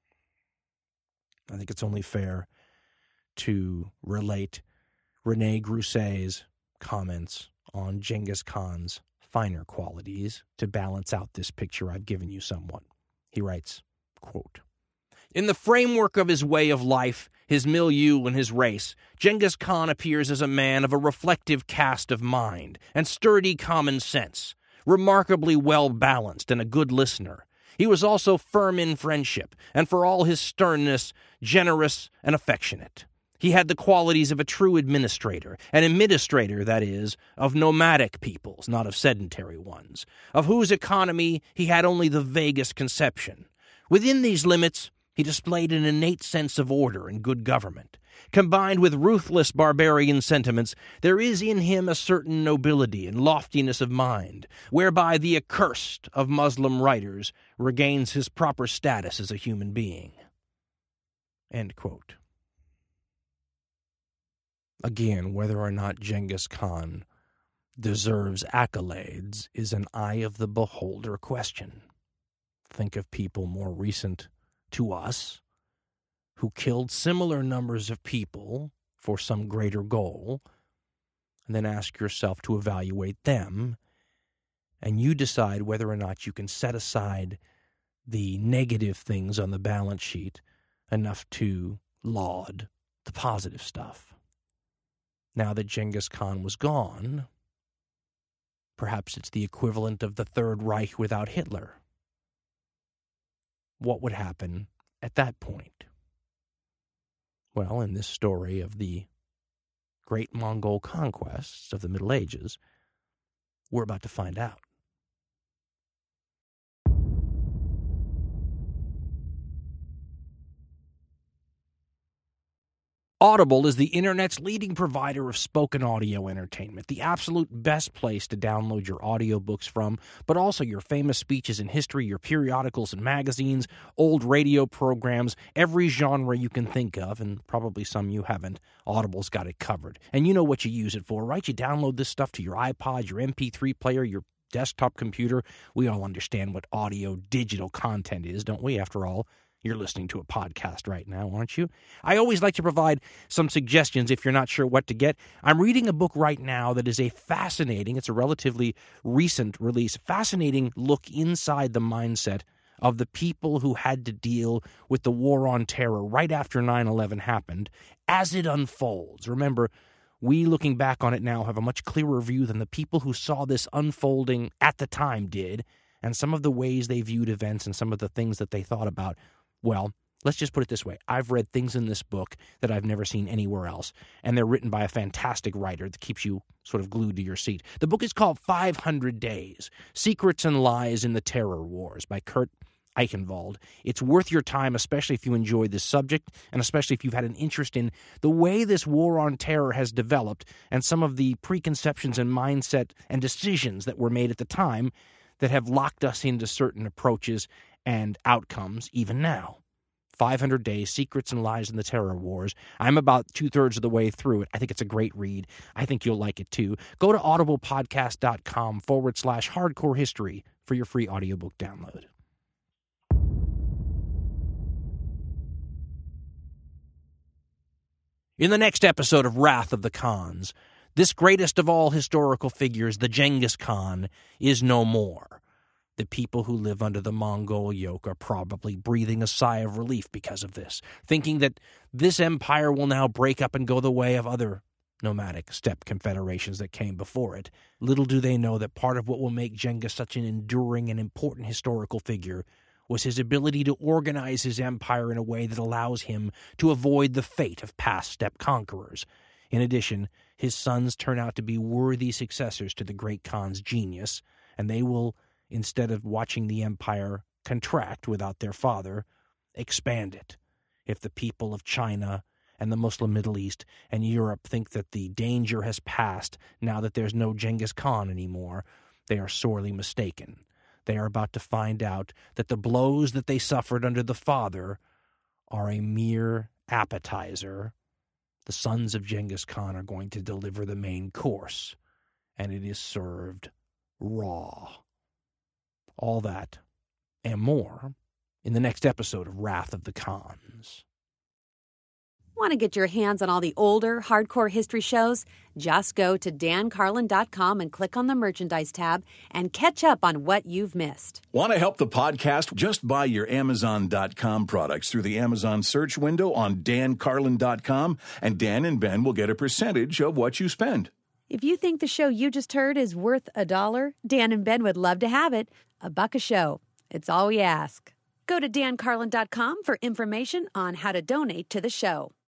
I think it's only fair to relate Rene Grousset's comments on Genghis Khan's finer qualities to balance out this picture I've given you somewhat. He writes, quote, "In the framework of his way of life, his milieu and his race, Genghis Khan appears as a man of a reflective cast of mind and sturdy common sense, remarkably well-balanced and a good listener. He was also firm in friendship, and for all his sternness, generous and affectionate. He had the qualities of a true administrator, an administrator, that is, of nomadic peoples, not of sedentary ones, of whose economy he had only the vaguest conception. Within these limits, he displayed an innate sense of order and good government. Combined with ruthless barbarian sentiments, there is in him a certain nobility and loftiness of mind, whereby the accursed of Muslim writers regains his proper status as a human being." End quote. Again, whether or not Genghis Khan deserves accolades is an eye-of-the-beholder question. Think of people more recent to us who killed similar numbers of people for some greater goal, and then ask yourself to evaluate them, and you decide whether or not you can set aside the negative things on the balance sheet enough to laud the positive stuff. Now that Genghis Khan was gone, perhaps it's the equivalent of the Third Reich without Hitler. What would happen at that point? Well, in this story of the great Mongol conquests of the Middle Ages, we're about to find out. Audible is the Internet's leading provider of spoken audio entertainment, the absolute best place to download your audiobooks from, but also your famous speeches in history, your periodicals and magazines, old radio programs, every genre you can think of, and probably some you haven't. Audible's got it covered. And you know what you use it for, right? You download this stuff to your iPod, your MP3 player, your desktop computer. We all understand what audio digital content is, don't we? After all, you're listening to a podcast right now, aren't you? I always like to provide some suggestions if you're not sure what to get. I'm reading a book right now that is it's a relatively recent release, fascinating look inside the mindset of the people who had to deal with the war on terror right after 9/11 happened as it unfolds. Remember, we, looking back on it now, have a much clearer view than the people who saw this unfolding at the time did, and some of the ways they viewed events and some of the things that they thought about. Well, let's just put it this way. I've read things in this book that I've never seen anywhere else, and they're written by a fantastic writer that keeps you sort of glued to your seat. The book is called 500 Days, Secrets and Lies in the Terror Wars by Kurt Eichenwald. It's worth your time, especially if you enjoy this subject, and especially if you've had an interest in the way this war on terror has developed and some of the preconceptions and mindset and decisions that were made at the time that have locked us into certain approaches and outcomes even now. 500 Days, Secrets and Lies in the Terror Wars. I'm about 2/3 of the way through it. I think it's a great read. I think you'll like it too. Go to audiblepodcast.com/hardcore history for your free audiobook download. In the next episode of Wrath of the Khans, this greatest of all historical figures, the Genghis Khan, is no more. The people who live under the Mongol yoke are probably breathing a sigh of relief because of this, thinking that this empire will now break up and go the way of other nomadic steppe confederations that came before it. Little do they know that part of what will make Genghis such an enduring and important historical figure was his ability to organize his empire in a way that allows him to avoid the fate of past steppe conquerors. In addition, his sons turn out to be worthy successors to the great Khan's genius, and they will, instead of watching the empire contract without their father, expand it. If the people of China and the Muslim Middle East and Europe think that the danger has passed now that there's no Genghis Khan anymore, they are sorely mistaken. They are about to find out that the blows that they suffered under the father are a mere appetizer. The sons of Genghis Khan are going to deliver the main course, and it is served raw. All that and more in the next episode of Wrath of the Khans. Want to get your hands on all the older, hardcore history shows? Just go to dancarlin.com and click on the Merchandise tab and catch up on what you've missed. Want to help the podcast? Just buy your Amazon.com products through the Amazon search window on dancarlin.com, and Dan and Ben will get a percentage of what you spend. If you think the show you just heard is worth $1, Dan and Ben would love to have it. $1 a show. It's all we ask. Go to dancarlin.com for information on how to donate to the show.